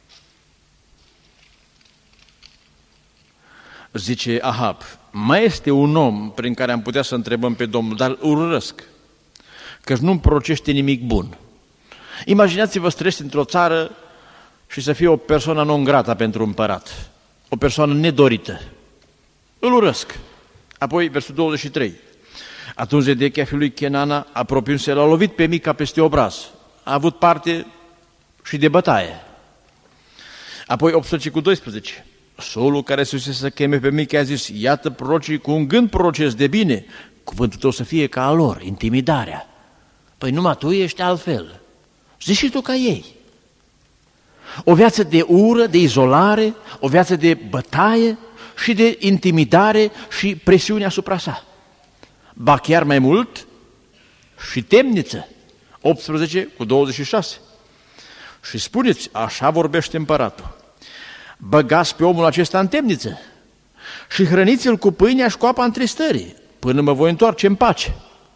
Zice Ahab, mai este un om prin care am putea să întrebăm pe Domnul, dar îl urăsc, căci nu-mi prorocește nimic bun. Imaginați-vă să trăiți într-o țară și să fie o persoană non grata pentru împărat, o persoană nedorită. Îl urăsc. Apoi, versul douăzeci și trei. Atunci Zedechia fiul lui Chenana, apropiindu-se, l-a lovit pe Mica peste obraz. A avut parte și de bătaie. Apoi, optsprezece cu doisprezece. Solul care se usese să cheme pe Mica a zis, iată prorocii cu un gând prorocesc de bine, cuvântul tău să fie ca a lor, intimidarea. Păi numai tu ești altfel. Zici și tu ca ei. O viață de ură, de izolare, o viață de bătaie și de intimidare și presiune asupra sa. Ba chiar mai mult și temniță. optsprezece cu douăzeci și șase. Și spuneți, așa vorbește împăratul, băgați pe omul acesta în temniță și hrăniți-l cu pâinea și cu apa întristării, până mă voi întoarce în pace.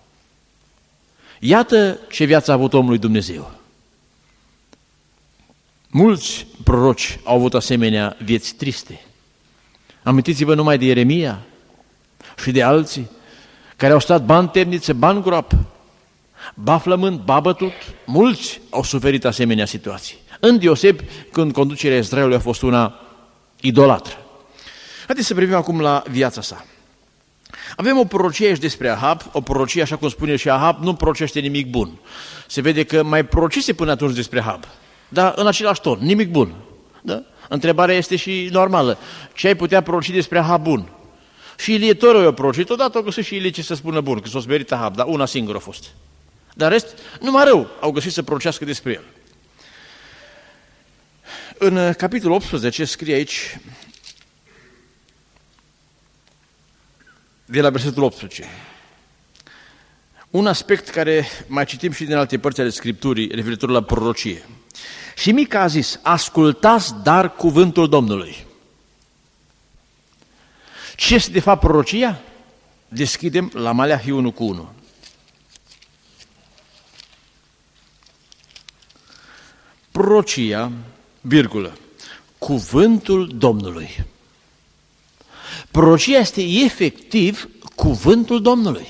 Iată ce viață a avut omul lui Dumnezeu. Mulți proroci au avut asemenea vieți triste. Amintiți-vă numai de Ieremia și de alții care au stat ba în temniță, ba în groapă, ba flămând, ba bătut. Mulți au suferit asemenea situații. Îndeosebi când conducerea Israelului a fost una idolatră. Haideți să privim acum la viața sa. Avem o prorocie aici despre Ahab, o prorocie, așa cum spune și Ahab, nu prorocește nimic bun. Se vede că mai prorocise până atunci despre Ahab, dar în același ton, nimic bun. Da? Întrebarea este și normală. Ce ai putea proroci despre Ahab bun? Și Ilie tot rău a prorocit, odată au găsit și Ilie ce să spună bun, că s-o smerit Ahab, dar una singură a fost. Dar rest, numai rău au găsit să prorocească despre el. În capitolul optsprezece scrie aici, de la versetul optsprezece, un aspect care mai citim și din alte părți ale Scripturii referitor la prorocie. Și Mica a zis, ascultați dar cuvântul Domnului. Ce este de fapt prorocia? Deschidem la Maleahi unu cu unu. Prorocia, virgulă, cuvântul Domnului. Prorocia este efectiv cuvântul Domnului.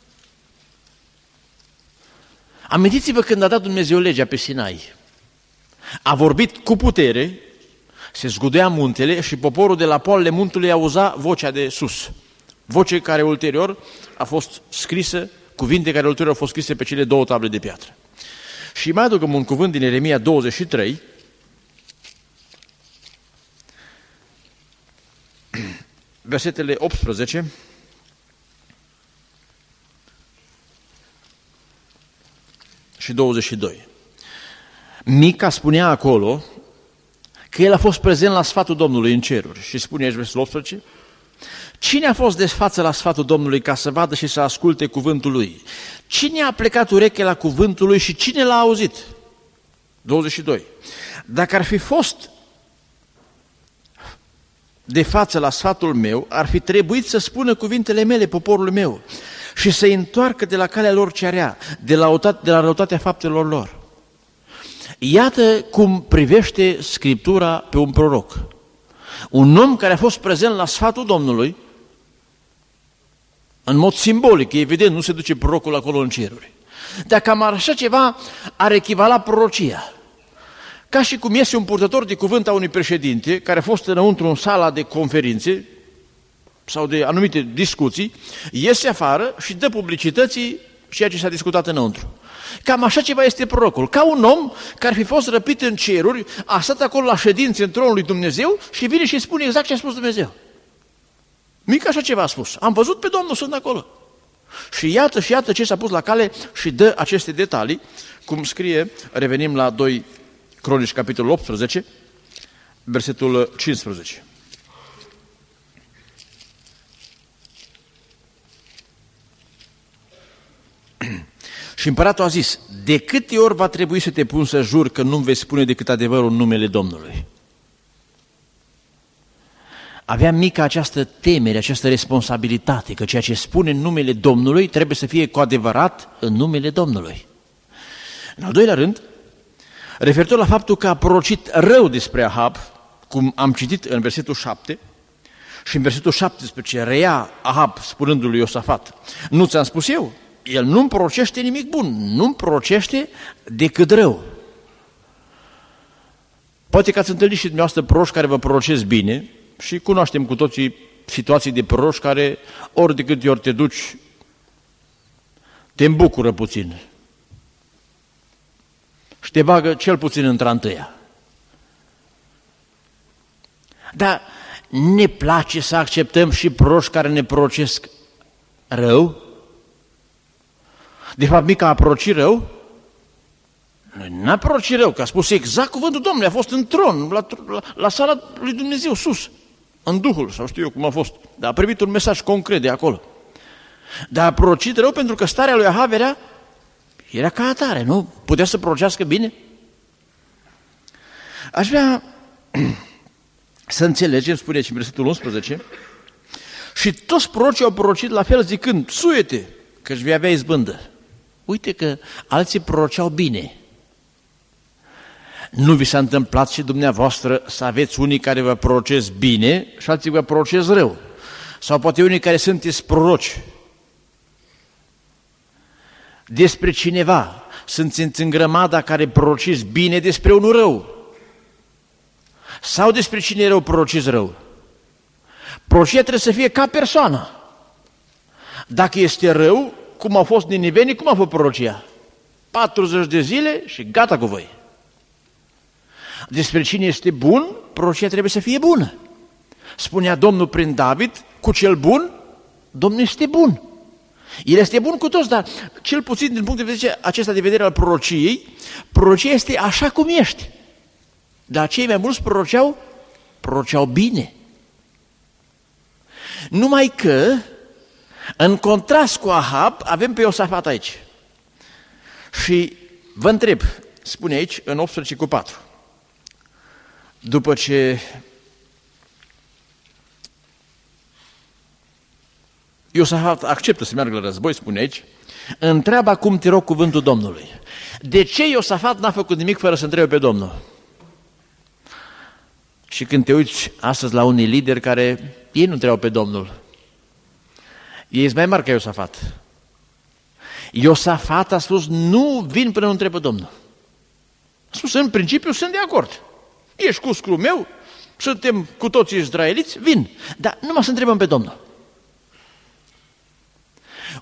Amintiți-vă când a dat Dumnezeu legea pe Sinai. A vorbit cu putere, se zgudea muntele și poporul de la poalele muntelui auza vocea de sus. Voce care ulterior a fost scrisă, cuvinte care ulterior au fost scrise pe cele două table de piatră. Și mai adăugăm un cuvânt din Ieremia douăzeci și trei, versetele optsprezece și douăzeci și doi. Mica spunea acolo că el a fost prezent la sfatul Domnului în ceruri. Și spune aici versetul optsprezece, cine a fost de față la sfatul Domnului ca să vadă și să asculte cuvântul lui? Cine a plecat ureche la cuvântul lui și cine l-a auzit? douăzeci și doi. Dacă ar fi fost de față la sfatul meu, ar fi trebuit să spună cuvintele mele poporului meu și să-i întoarcă de la calea lor cea rea, de la, de la răutatea faptelor lor. Iată cum privește Scriptura pe un proroc. Un om care a fost prezent la sfatul Domnului, în mod simbolic, evident, nu se duce prorocul acolo în ceruri. Dar cam așa ceva ar echivala prorocia. Ca și cum este un purtător de cuvânt a unui președinte care a fost înăuntru în sala de conferințe sau de anumite discuții, iese afară și dă publicității ceea ce s-a discutat înăuntru. Cam așa ceva este prorocul, ca un om care ar fi fost răpit în ceruri, a stat acolo la ședințe în tronul lui Dumnezeu și vine și spune exact ce a spus Dumnezeu. Mic așa ceva a spus. Am văzut pe Domnul, sunt acolo. Și iată și iată ce s-a pus la cale și dă aceste detalii, cum scrie, revenim la doi Cronici, capitolul optsprezece, versetul cincisprezece. Și împăratul a zis, de câte ori va trebui să te pun să jur că nu-mi vei spune decât adevărul în numele Domnului? Avea Mica această temere, această responsabilitate, că ceea ce spune în numele Domnului trebuie să fie cu adevărat în numele Domnului. În al doilea rând, referitor la faptul că a prorocit rău despre Ahab, cum am citit în versetul șapte, și în versetul șaptesprezece reia Ahab spunându-lui lui Iosafat, nu ți-am spus eu? El nu-mi prorocește nimic bun, nu-mi prorocește decât rău. Poate că ați întâlnit și dumneavoastră proroși care vă prorocesc bine și cunoaștem cu toții situații de proroși care ori de câte ori te duci, te îmbucură puțin și te bagă cel puțin într-a întâia. Dar ne place să acceptăm și proroși care ne prorocesc rău? De fapt, Mica a prorocit rău? N-a prorocit rău, că a spus exact cuvântul Domnului, a fost în tron, la, la, la sala lui Dumnezeu, sus, în Duhul, sau știu eu cum a fost, dar a primit un mesaj concret de acolo. Dar a prorocit rău pentru că starea lui Ahab era, era ca atare, nu? Putea să prorocească bine? Aș vrea să înțelegem, spune și în versetul unsprezece, și toți prorocii au prorocit la fel zicând, suie-te, că își vei avea izbândă. Uite că alții proroceau bine. Nu vi s-a întâmplat și dumneavoastră să aveți unii care vă prorocesc bine și alții vă prorocesc rău? Sau poate unii care sunteți proroci despre cineva, sunteți în grămada care prorociți bine despre unul rău? Sau despre cine e rău prorociți rău? Prorocia trebuie să fie ca persoană. Dacă este rău, cum au fost ninivenii, cum a fost prorocia? patruzeci de zile și gata cu voi. Despre cine este bun, prorocia trebuie să fie bună. Spunea Domnul prin David, cu cel bun, Domnul este bun. El este bun cu toți, dar cel puțin din punct de vedere acesta de vedere al prorociei, prorocia este așa cum ești. Dar cei mai mulți proroceau, proroceau bine. Numai că, în contrast cu Ahab, avem pe Iosafat aici. Și vă întreb, spune aici, în optsprezece cu patru, după ce Iosafat acceptă să meargă la război, spune aici, întreabă acum, te rog, cuvântul Domnului. De ce Iosafat n-a făcut nimic fără să întrebe pe Domnul? Și când te uiți astăzi la unii lideri care, ei nu întreabă pe Domnul, ei sunt mai mari ca Iosafat. Iosafat a spus, nu vin până nu întreb pe Domnul. A spus, în principiu sunt de acord. Ești cu scrul meu, suntem cu toții izraeliți, vin. Dar numai să întrebăm pe Domnul.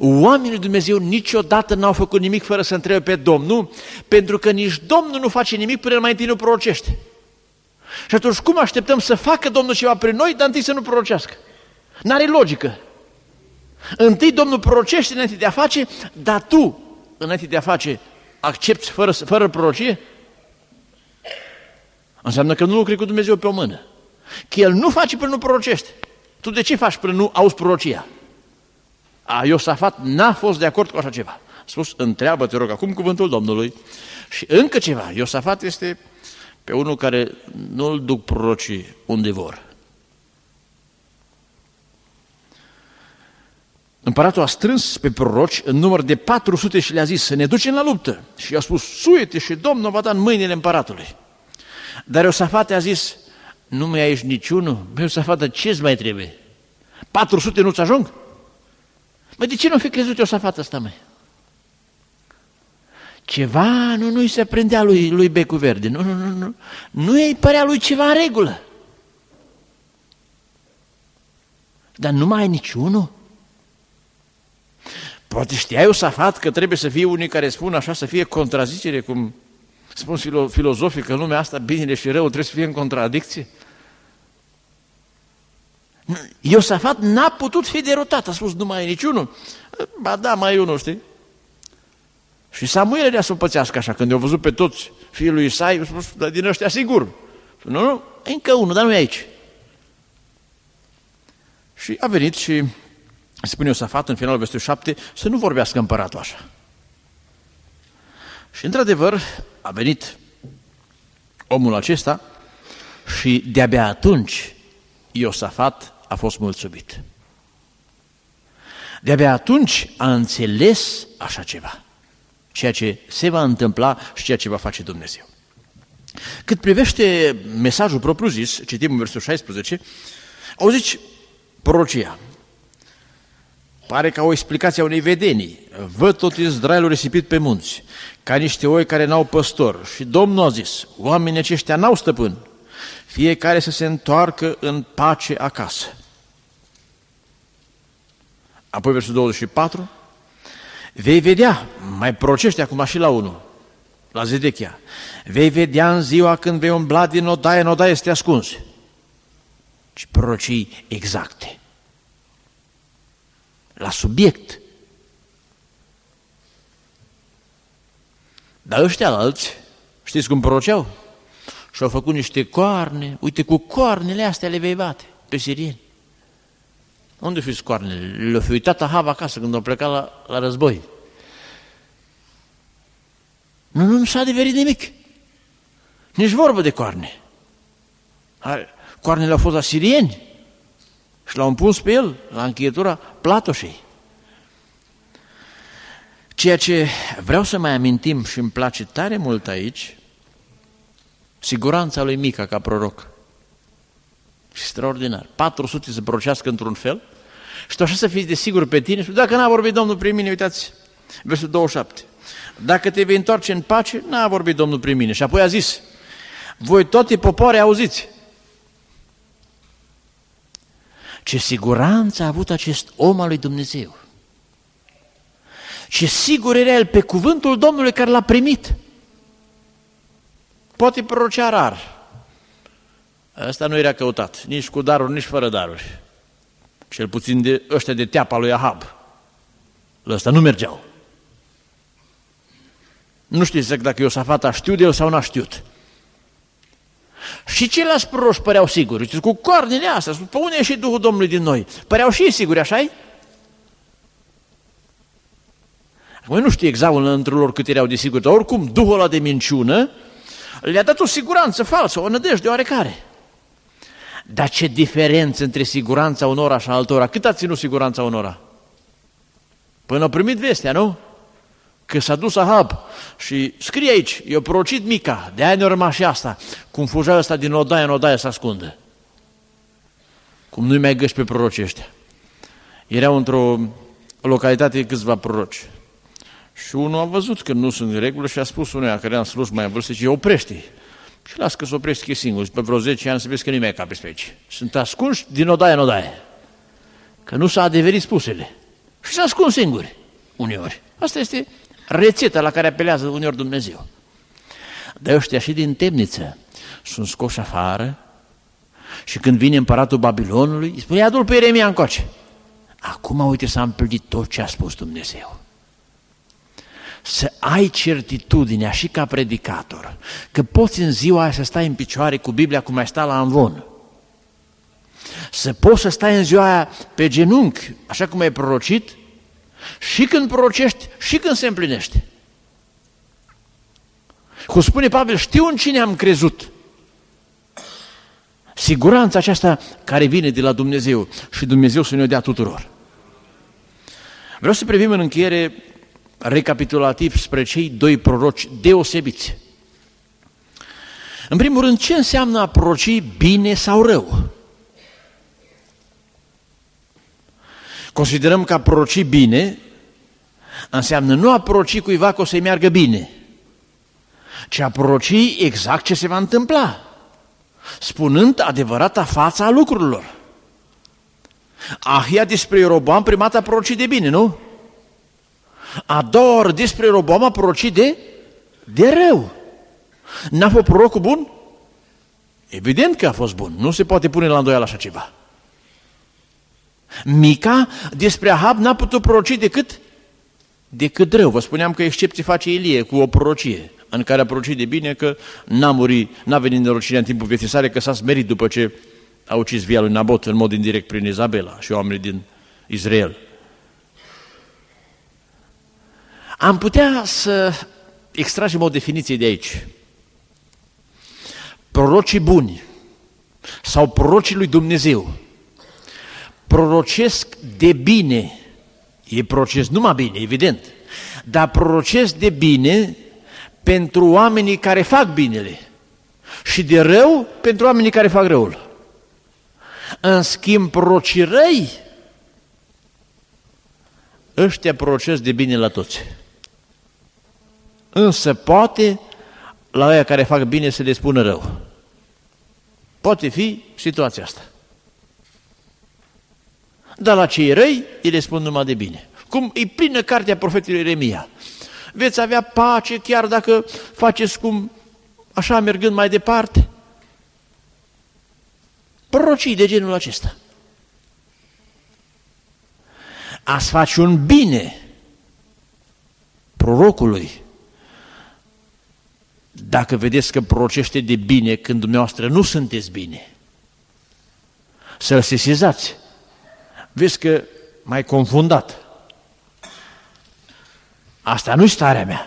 Oamenii lui Dumnezeu niciodată n-au făcut nimic fără să întrebe pe Domnul, pentru că nici Domnul nu face nimic până mai întâi nu prorocește. Și atunci cum așteptăm să facă Domnul ceva prin noi, dar întâi să nu prorocească? N-are logică. Întâi Domnul prorocește înainte de a face, dar tu, înainte de a face, accepți fără, fără prorocie? Înseamnă că nu lucrezi cu Dumnezeu pe o mână. Că El nu face până nu prorocește. Tu de ce faci până nu auzi prorocia? A, Iosafat n-a fost de acord cu așa ceva. A spus, întreabă, te rog, acum cuvântul Domnului. Și încă ceva, Iosafat este pe unul care nu-l duc prorocii unde vor. Împăratul a strâns pe proroci în număr de patru sute și le-a zis să ne ducem la luptă. Și i-a spus, suie-te și Domnul va da în mâinile împăratului. Dar Iosafat a zis, nu mai ai aici niciunul? Băi, Iosafat, ce-ți mai trebuie? patru sute nu-ți ajung? Măi, de ce nu fi crezut Iosafat ăsta, măi? Ceva nu, nu-i se prindea lui, lui becul verde. Nu, nu, nu, nu. Nu îi părea lui ceva în regulă. Dar nu mai ai niciunul? Poate știa Iosafat că trebuie să fie unii care spun așa, să fie contrazicere, cum spun filo, filozofii, că în lumea asta binele și rău trebuie să fie în contradicție. Iosafat n-a putut fi derutat, a spus, nu mai e niciunul. Ba da, mai e unul, știi? Și Samuel le-a să pățească așa, când i-au văzut pe toți fiii lui Isai, a spus, dar din ăștia sigur. Nu, nu, încă unul, dar nu e aici. Și a venit și spune Iosafat în finalul versetului șapte să nu vorbească împăratul așa. Și într-adevăr a venit omul acesta și de-abia atunci Iosafat a fost mulțumit. De-abia atunci a înțeles așa ceva, ceea ce se va întâmpla și ceea ce va face Dumnezeu. Cât privește mesajul propriu-zis, citim în versetul șaisprezece, auziți prorocia. Pare ca o explicație a unei vedenii. Văd tot Israelul risipit pe munți, ca niște oi care n-au păstor. Și Domnul a zis, oamenii aceștia n-au stăpân, fiecare să se întoarcă în pace acasă. Apoi versul douăzeci și patru, vei vedea, mai prorocește acum și la unul, la Zedechia, vei vedea în ziua când vei umbla din odaie în odaie să te ascunzi. Și prorocii exacte. La subiect. Dar ăștia alți, știți cum proroceau? Și-au făcut niște coarne, uite, cu coarnele astea le vei bate pe sirieni. Unde fiți coarnele? Le-a fi uitat Ahab acasă când au plecat la, la război. Nu, nu, nu s-a adeverit nimic. Nici vorbă de coarne. Coarnele au fost la sirieni și l-au împuns pe el la încheietura platoșei. Ceea ce vreau să mai amintim și îmi place tare mult aici, siguranța lui Mica ca proroc. Extraordinar. patru sute să prorocească într-un fel și tu așa să fiți de sigur pe tine și dacă n-a vorbit Domnul prin mine, uitați, versul douăzeci și șapte. Dacă te vei întoarce în pace, n-a vorbit Domnul prin mine. Și apoi a zis, voi toate popoare auziți. Ce siguranță a avut acest om al lui Dumnezeu. Ce sigur era el pe cuvântul Domnului care l-a primit. Poate prorocea rar. Ăsta nu era căutat, nici cu daruri, nici fără daruri. Cel puțin de ăștia de teapa lui Ahab. La ăsta nu mergeau. Nu știu exact dacă Iosafat a știut de el sau n-a știut. Și ceilalți proroși păreau siguri. Cu coarnele astea, pe unde a ieșit Duhul Domnului din noi? Păreau și ei siguri, așa-i? Acum nu știu exact între lor cât erau de siguri, dar oricum Duhul ăla de minciună le-a dat o siguranță falsă, o nădejde oarecare. Dar ce diferență între siguranța unora și altora? Cât a ținut siguranța unora? Până a primit vestea, nu? Că s-a dus Ahab și scrie aici, i-a prorocit Mica, de aia ne-a rămas și asta, cum fugea ăsta din odaie în odaie să ascundă. Cum nu-i mai găși pe prorocii ăștia. Erau într-o localitate câțiva proroci. Și unul a văzut că nu sunt în regulă și a spus unuia care am slujit mai în vârstă, zice, oprește. Și las că s-o oprește singur. Și pe vreo zece ani să vezi că nu mai capi pe aici. Sunt ascunși din odaie în odaie. Că nu s-a adeverit spusele. Și s-a ascuns singuri, uneori. Asta este rețeta la care apelează uneori Dumnezeu. Dar ăștia și din temniță sunt scoși afară și când vine împăratul Babilonului, îi spune, adu-l pe Ieremia încoace. Acum, uite, s-a împlinit tot ce a spus Dumnezeu. Să ai certitudinea și ca predicator că poți în ziua aia să stai în picioare cu Biblia cum ai sta la amvon. Să poți să stai în ziua aia pe genunchi, așa cum ai prorocit, și când prorocești, și când se împlinește. Cum spune Pavel, știu în cine am crezut. Siguranța aceasta care vine de la Dumnezeu și Dumnezeu să ne-o dea tuturor. Vreau să privim în încheiere recapitulativ spre cei doi proroci deosebiți. În primul rând, ce înseamnă a proroci bine sau rău? Considerăm că a proroci bine înseamnă nu a proroci cuiva că o să-i meargă bine, ci a proroci exact ce se va întâmpla, spunând adevărata fața a lucrurilor. Ahia despre Ieroboam prima dată a prorocit de bine, nu? A doua ori despre Ieroboam a prorocit de, de rău. N-a fost prorocul bun? Evident că a fost bun. Nu se poate pune la îndoială așa ceva. Mica despre Ahab n-a putut proroci decât, decât rău. Vă spuneam că excepție face Ilie cu o prorocie în care a prorocit de bine că n-a murit, n-a venit nenorocirea în timpul vieții sale, că s-a smerit după ce a ucis via lui Nabot în mod indirect prin Izabela și oamenii din Israel. Am putea să extragem o definiție de aici. Prorocii buni sau prorocii lui Dumnezeu prorocesc de bine, ei prorocesc numai bine, evident, dar prorocesc de bine pentru oamenii care fac binele și de rău pentru oamenii care fac răul. În schimb, prorocii răi, ăștia prorocesc de bine la toți. Însă poate la aia care fac bine să le spună rău. Poate fi situația asta. Dar la cei răi, îi le spun numai de bine. Cum îi plină cartea profetului Ieremia. Veți avea pace chiar dacă faceți cum, așa mergând mai departe. Prorocii de genul acesta. Ați face un bine prorocului dacă vedeți că prorocește de bine când dumneavoastră nu sunteți bine. Să-l sesizați. Vezi că m-ai confundat. Asta nu-i starea mea.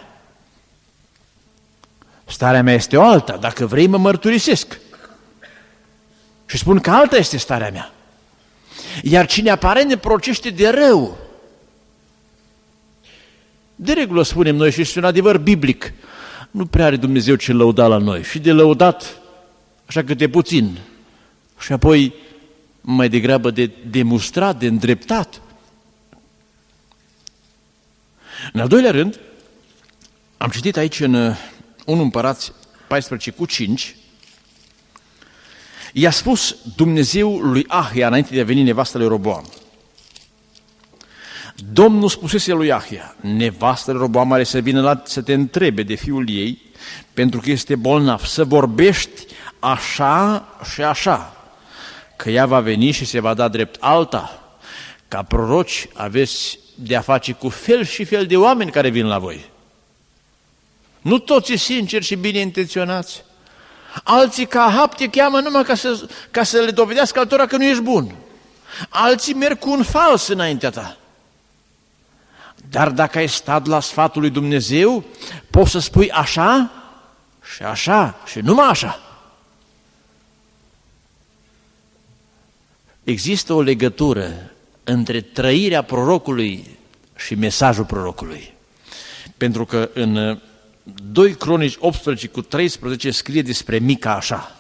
Starea mea este o alta. Dacă vrei, mă mărturisesc. Și spun că alta este starea mea. Iar cine aparent prorocește de rău, de regulă spunem noi, și este un adevăr biblic, nu prea are Dumnezeu ce lăuda la noi. Și de lăudat, așa câte puțin. Și apoi mai degrabă de demustrat, de îndreptat. În al doilea rând, am citit aici în unu Împărați paisprezece cu cinci, i-a spus Dumnezeu lui Ahia, înainte de a veni nevasta lui Roboam. Domnul spusese lui Ahia, nevasta lui Roboam are să vină la, să te întrebe de fiul ei, pentru că este bolnav, să vorbești așa și așa, că ea va veni și se va da drept alta. Ca proroci aveți de a face cu fel și fel de oameni care vin la voi. Nu toți sinceri și bine intenționați. Alții ca Ahab te cheamă numai ca să, ca să le dovedească altora că nu ești bun. Alții merg cu un fals înaintea ta. Dar dacă ai stat la sfatul lui Dumnezeu, poți să spui așa și așa și numai așa. Există o legătură între trăirea prorocului și mesajul prorocului. Pentru că în doi Cronici optsprezece cu treisprezece scrie despre Mica așa.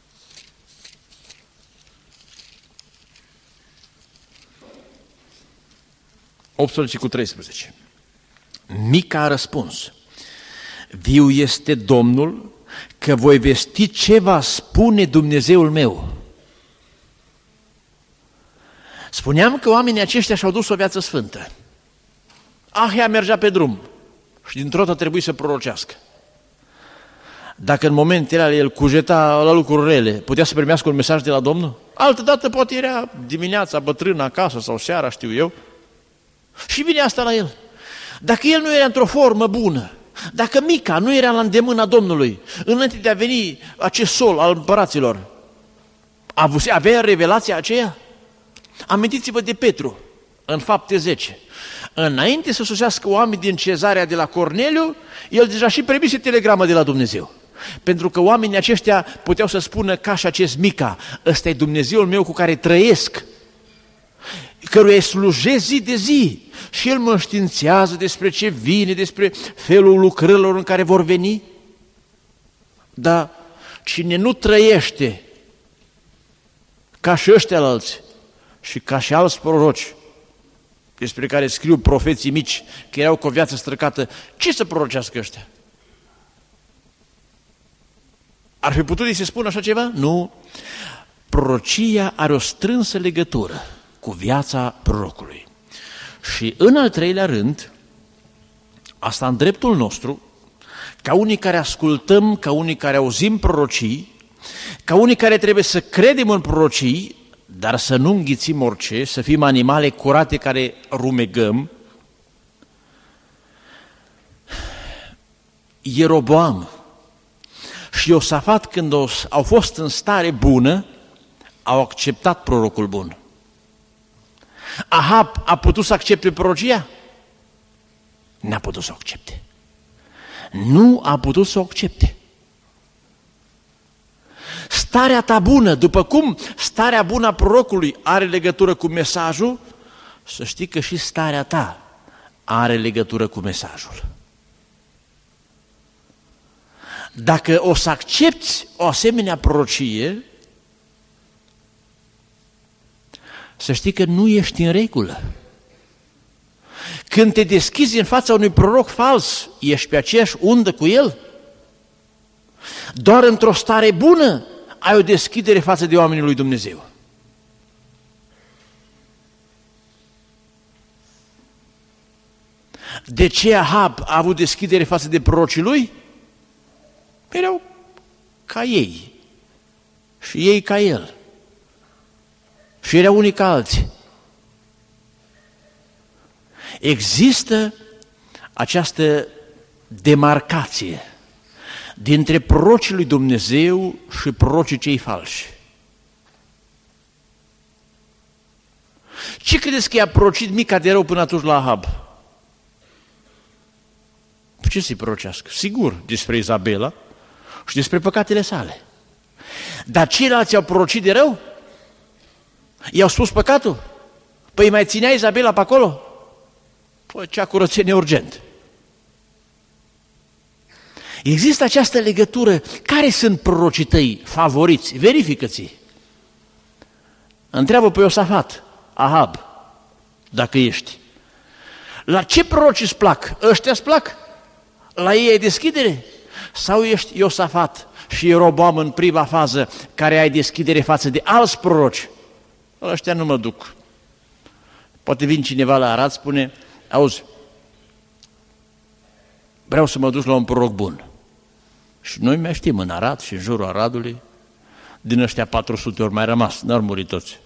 optsprezece cu treisprezece. Mica a răspuns, viu este Domnul că voi vesti ce va spune Dumnezeul meu. Spuneam că oamenii aceștia și-au dus o viață sfântă. Ahia mergea pe drum și dintr-o dată trebuie să prorocească. Dacă în momentele alea el cugeta la lucruri rele, putea să primească un mesaj de la Domnul? Altădată poate era dimineața, bătrână, acasă sau seara, știu eu. Și vine asta la el. Dacă el nu era într-o formă bună, dacă Mica nu era la îndemâna Domnului, înainte de a veni acest sol al împăraților, avea revelația aceea? Amintiți-vă de Petru, în Fapte zece. Înainte să sosească oameni din Cezarea de la Corneliu, el deja și primise telegramă de la Dumnezeu. Pentru că oamenii aceștia puteau să spună ca și acest Mica, ăsta e Dumnezeul meu cu care trăiesc, căruia îi slujesc zi de zi. Și el mă înștiințează despre ce vine, despre felul lucrărilor în care vor veni. Dar cine nu trăiește ca și ăștia alți și ca și alți proroci, despre care scriu profeții mici, că erau cu o viață străcată, ce să prorocească ăștia? Ar fi putut să spună așa ceva? Nu. Prorocia are o strânsă legătură cu viața prorocului. Și în al treilea rând, asta în dreptul nostru, ca unii care ascultăm, ca unii care auzim prorocii, ca unii care trebuie să credem în prorocii, dar să nu înghițim orice, să fim animale curate care rumegăm. Ieroboam și Iosafat, când au fost în stare bună, au acceptat prorocul bun. Ahab a putut să accepte prorocia? N-a putut să o accepte. Nu a putut să o accepte. Starea ta bună, după cum starea bună a prorocului are legătură cu mesajul, să știi că și starea ta are legătură cu mesajul. Dacă o să accepți o asemenea prorocie, să știi că nu ești în regulă. Când te deschizi în fața unui proroc fals, ești pe aceeași undă cu el? Doar într-o stare bună ai o deschidere față de oamenii lui Dumnezeu. De ce Ahab a avut deschidere față de prorocii lui? Erau ca ei și ei ca el. Și erau unii ca alții. Există această demarcație dintre prorocii lui Dumnezeu și prorocii cei falși. Ce credeți că i-a prorocit Mica de rău până atunci la Ahab? Ce să-i prorocească? Sigur, despre Izabela și despre păcatele sale. Dar ceilalți au prorocit de rău? I-au spus păcatul? Păi mai ținea Izabela pe acolo? Păi cea curățenie urgent. Există această legătură. Care sunt prorocii tăi favoriți? Verifică-ți. Întreabă pe Iosafat, Ahab, dacă ești. La ce proroci îți plac? Ăștia îți plac? La ei ai deschidere? Sau ești Iosafat și Ieroboam în prima fază care ai deschidere față de alți proroci? Ăștia nu mă duc. Poate vine cineva la Arad, spune, auzi, vreau să mă duc la un proroc bun. Și noi mai știm în Arad și în jurul Aradului, din ăștia patru sute ori mai rămas, n-ar muri toți.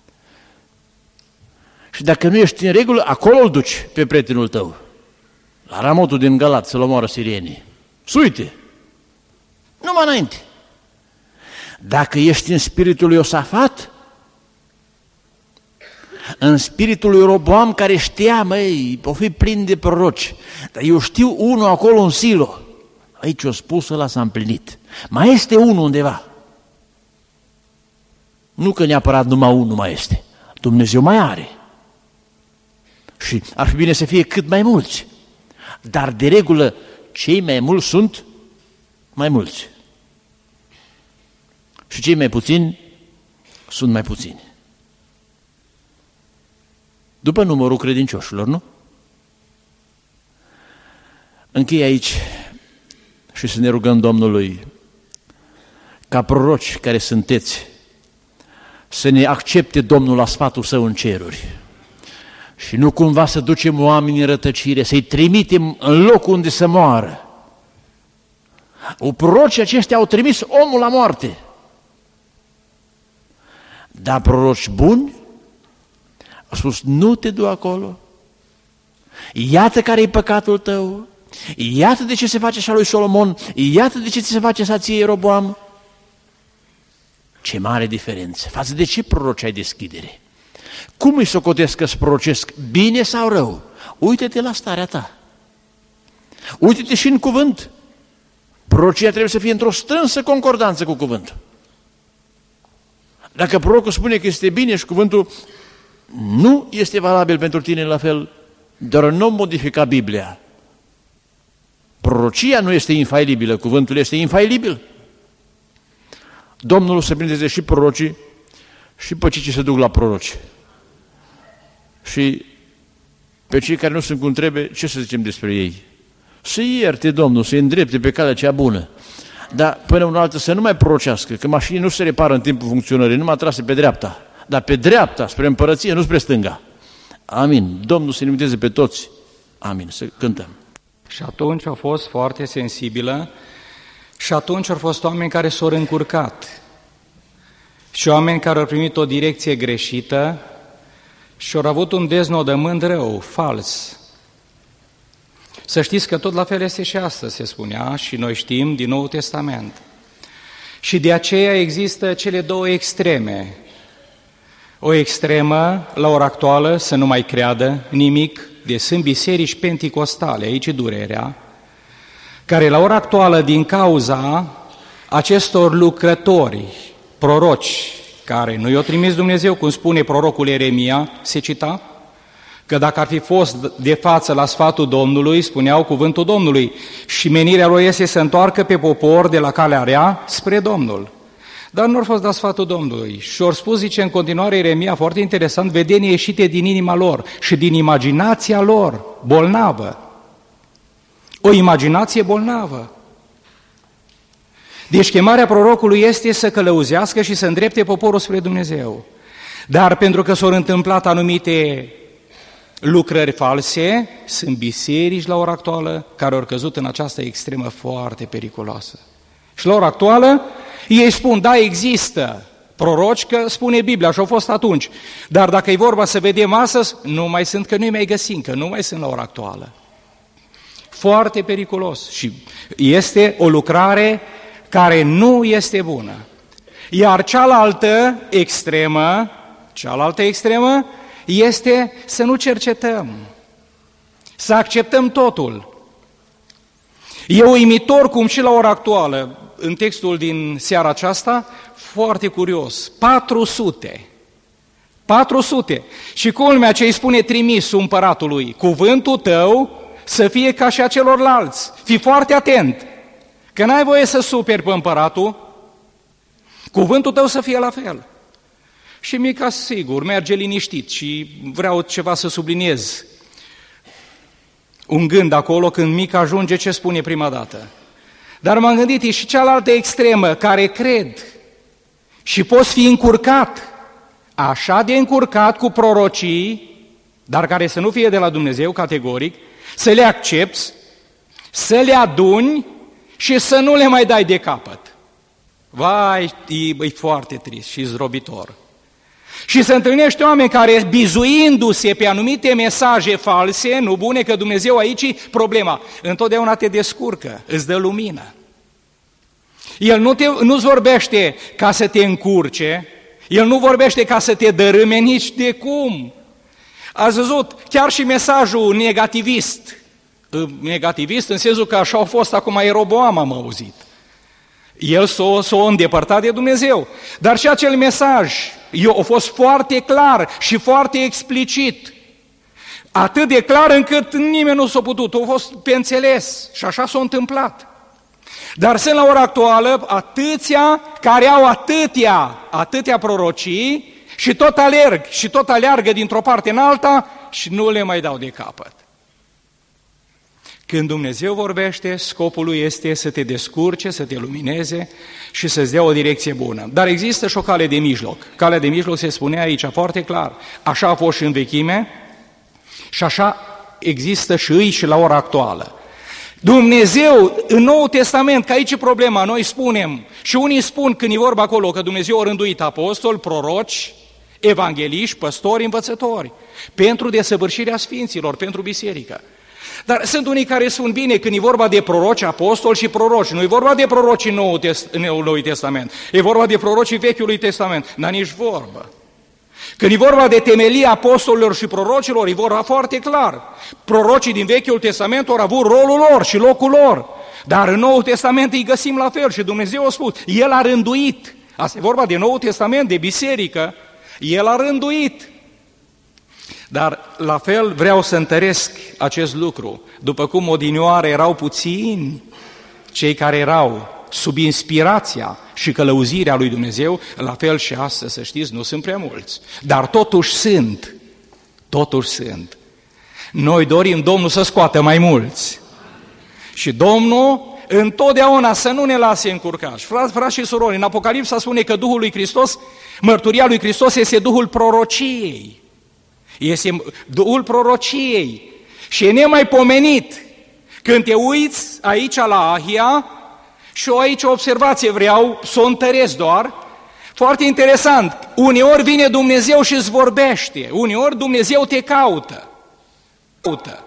Și dacă nu ești în regulă, acolo îl duci pe prietenul tău, la Ramotul din Galat, să-l omoară sirienii. Suite! Numai înainte. Dacă ești în spiritul lui Iosafat, în spiritul lui Roboam, care știa, măi, o fi plin de proroci, dar eu știu unul acolo în Silo. Aici o spus, ăla s-a împlinit. Mai este unul undeva. Nu că neapărat numai unul mai este. Dumnezeu mai are. Și ar fi bine să fie cât mai mulți. Dar de regulă, cei mai mulți sunt mai mulți. Și cei mai puțini sunt mai puțini. După numărul credincioșilor, nu? Închei aici și să ne rugăm Domnului ca proroci care sunteți să ne accepte Domnul la sfatul Său în ceruri. Și nu cumva să ducem oamenii în rătăcire, să-i trimitem în locul unde să moară. Prorocii aceștia au trimis omul la moarte. Dar proroci buni au spus, nu te du acolo, iată care e păcatul tău, iată de ce se face așa lui Solomon, iată de ce ți se face așa ție Ieroboam. Ce mare diferență! Față de ce proroci ai deschidere? Cum îi socotesc că-ți prorocesc, bine sau rău? Uită-te la starea ta. Uită-te și în cuvânt. Prorocia trebuie să fie într-o strânsă concordanță cu cuvântul. Dacă prorocul spune că este bine și cuvântul nu este valabil pentru tine la fel, doar nu modifica Biblia. Prorocia nu este infailibilă, cuvântul este infailibil. Domnul să binecuvânteze și prorocii și pe cei ce se duc la proroci. Și pe cei care nu sunt cum trebuie, ce să zicem despre ei? Să-i ierte Domnul, să-i îndrepte pe calea cea bună. Dar până una altă să nu mai prorocească, că mașinii nu se repară în timpul funcționării, numai trase pe dreapta. Dar pe dreapta, spre împărăție, nu spre stânga. Amin. Domnul să ne inviteze pe toți. Amin. Să cântăm. Și atunci a fost foarte sensibilă și atunci au fost oameni care s-au încurcat și oameni care au primit o direcție greșită și au avut un deznodământ rău, fals. Să știți că tot la fel este și astăzi, se spunea, și noi știm din Noul Testament. Și de aceea există cele două extreme. O extremă, la ora actuală, să nu mai creadă nimic, de sunt biserici penticostale, aici e durerea, care la ora actuală, din cauza acestor lucrători, proroci, care nu i-o trimis Dumnezeu, cum spune prorocul Ieremia, se cita, că dacă ar fi fost de față la sfatul Domnului, spuneau cuvântul Domnului, și menirea lor este să întoarcă pe popor de la calea rea spre Domnul. Dar nu au fost la sfatul Domnului. Și au spus, zice în continuare Ieremia, foarte interesant, vedenii ieșite din inima lor și din imaginația lor bolnavă. O imaginație bolnavă. Deci chemarea prorocului este să călăuzească și să îndrepte poporul spre Dumnezeu. Dar pentru că s-au întâmplat anumite lucrări false, sunt biserici la ora actuală care au căzut în această extremă foarte periculoasă. Și la ora actuală ei spun, da, există proroci, că spune Biblia și au fost atunci, dar dacă e vorba să vedem astăzi, nu mai sunt, că nu-i mai găsim, că nu mai sunt la ora actuală. Foarte periculos și este o lucrare care nu este bună. Iar cealaltă extremă, cealaltă extremă este să nu cercetăm, să acceptăm totul. E uimitor cum și la ora actuală, în textul din seara aceasta, foarte curios, patru sute. patru sute. Și culmea ce îi spune trimisul împăratului, cuvântul tău să fie ca și a celorlalți. Fii foarte atent, că n-ai voie să superi pe împăratul, cuvântul tău să fie la fel. Și Mica, sigur, merge liniștit și vreau ceva să subliniez. Un gând acolo, când Mica ajunge, ce spune prima dată? Dar m-am gândit, e și cealaltă extremă, care cred și poți fi încurcat, așa de încurcat cu prorocii, dar care să nu fie de la Dumnezeu, categoric, să le accepti, să le aduni și să nu le mai dai de capăt. Vai, e, e foarte trist și zdrobitor. Și se întâlnește oameni care, bizuindu-se pe anumite mesaje false, nu bune, că Dumnezeu aici e problema. Întotdeauna te descurcă, îți dă lumină. El nu te, nu-ți vorbește ca să te încurce, El nu vorbește ca să te dărâme nici de cum. Ați văzut, chiar și mesajul negativist, negativist în sensul că așa au fost acum Ieroboam, am auzit. El s-a, s-a îndepărtat de Dumnezeu. Dar și acel mesaj a fost foarte clar și foarte explicit. Atât de clar încât nimeni nu s-a putut, a fost pe înțeles și așa s-a întâmplat. Dar sunt la ora actuală atâția care au atâtea, atâtea prorocii și tot alerg și tot aleargă dintr-o parte în alta și nu le mai dau de capăt. Când Dumnezeu vorbește, scopul lui este să te descurce, să te lumineze și să-ți dea o direcție bună. Dar există și o cale de mijloc. Calea de mijloc se spune aici foarte clar. Așa a fost și în vechime și așa există și îi și la ora actuală. Dumnezeu, în Noul Testament, că aici e problema, noi spunem, și unii spun când e vorba acolo că Dumnezeu a rânduit apostoli, proroci, evangheliști, păstori, învățători, pentru desăvârșirea sfinților, pentru biserică. Dar sunt unii care spun, bine, când e vorba de proroci, apostoli și proroci, nu e vorba de proroci în Noul, Test- în Noul Testament, e vorba de proroci în Vechiului Testament, dar nici vorbă. Când e vorba de temelia apostolilor și prorocilor, e vorba foarte clar. Prorocii din Vechiul Testament au avut rolul lor și locul lor, dar în Noul Testament îi găsim la fel și Dumnezeu a spus, El a rânduit. Asta e vorba de Noul Testament, de biserică, El a rânduit. Dar la fel vreau să întăresc acest lucru. După cum odinioară erau puțini cei care erau sub inspirația și călăuzirea lui Dumnezeu, la fel și astăzi, să știți, nu sunt prea mulți. Dar totuși sunt, totuși sunt. Noi dorim Domnul să scoată mai mulți. Și Domnul întotdeauna să nu ne lase încurcați. Frați, frați și surori, în Apocalipsa spune că Duhul lui Hristos, mărturia lui Hristos este Duhul prorociei. Este Duhul prorociei și e nemaipomenit. Când te uiți aici la Ahia, și eu aici o observație vreau să o întăresc doar, foarte interesant, uneori vine Dumnezeu și îți vorbește, uneori Dumnezeu te caută. caută.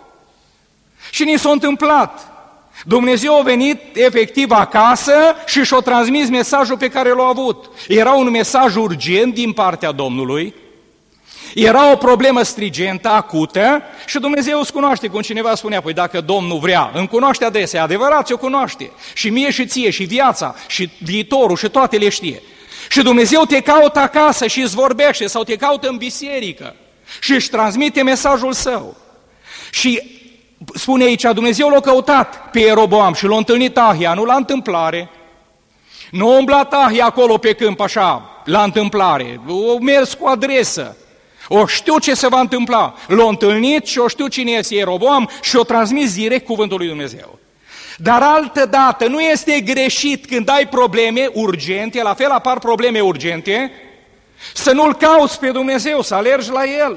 Și ni s-a întâmplat. Dumnezeu a venit efectiv acasă și și-a transmis mesajul pe care l-a avut. Era un mesaj urgent din partea Domnului, era o problemă strigentă, acută și Dumnezeu îți cunoaște, cum cineva spunea, păi dacă Domnul vrea, îmi cunoaște adesea, adevărat, ți-o cunoaște, și mie și ție, și viața, și viitorul, și toate le știe. Și Dumnezeu te caută acasă și îți vorbește, sau te caută în biserică și își transmite mesajul său. Și spune aici, Dumnezeu l-a căutat pe Ieroboam și l-a întâlnit Ahia, nu la întâmplare, nu a umblat Ahia acolo pe câmp așa, la întâmplare, a mers cu adresă. O știu ce se va întâmpla. L-a întâlnit și o știu cine este Ieroboam și o transmis direct cuvântul lui Dumnezeu. Dar altă dată nu este greșit când ai probleme urgente, la fel apar probleme urgente, să nu-L cauți pe Dumnezeu, să alergi la El.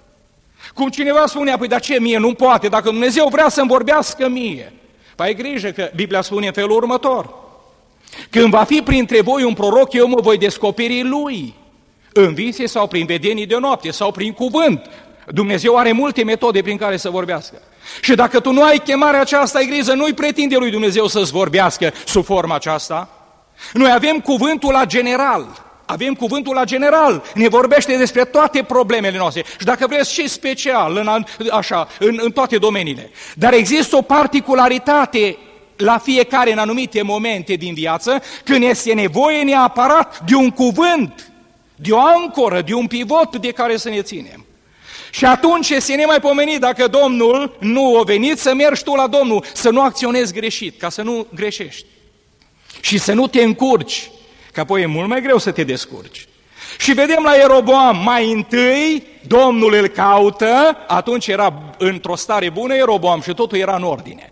Cum cineva spunea, păi dar ce mie nu poate, dacă Dumnezeu vrea să-mi vorbească mie. Păi ai grijă că Biblia spune în felul următor. Când va fi printre voi un proroc, eu mă voi descoperi lui. În vise sau prin vedenii de noapte sau prin cuvânt. Dumnezeu are multe metode prin care să vorbească. Și dacă tu nu ai chemarea aceasta, ai grijă, nu-i pretinde lui Dumnezeu să-ți vorbească sub forma aceasta. Noi avem cuvântul la general. Avem cuvântul la general. Ne vorbește despre toate problemele noastre. Și dacă vreți și special, în, așa, în, în toate domeniile. Dar există o particularitate la fiecare în anumite momente din viață, când este nevoie neapărat de un cuvânt, de o ancoră, de un pivot de care să ne ținem. Și atunci este nemaipomenit dacă Domnul nu a venit să mergi tu la Domnul, să nu acționezi greșit, ca să nu greșești. Și să nu te încurci, că apoi e mult mai greu să te descurci. Și vedem la Ieroboam, mai întâi Domnul îl caută, atunci era într-o stare bună Ieroboam și totul era în ordine.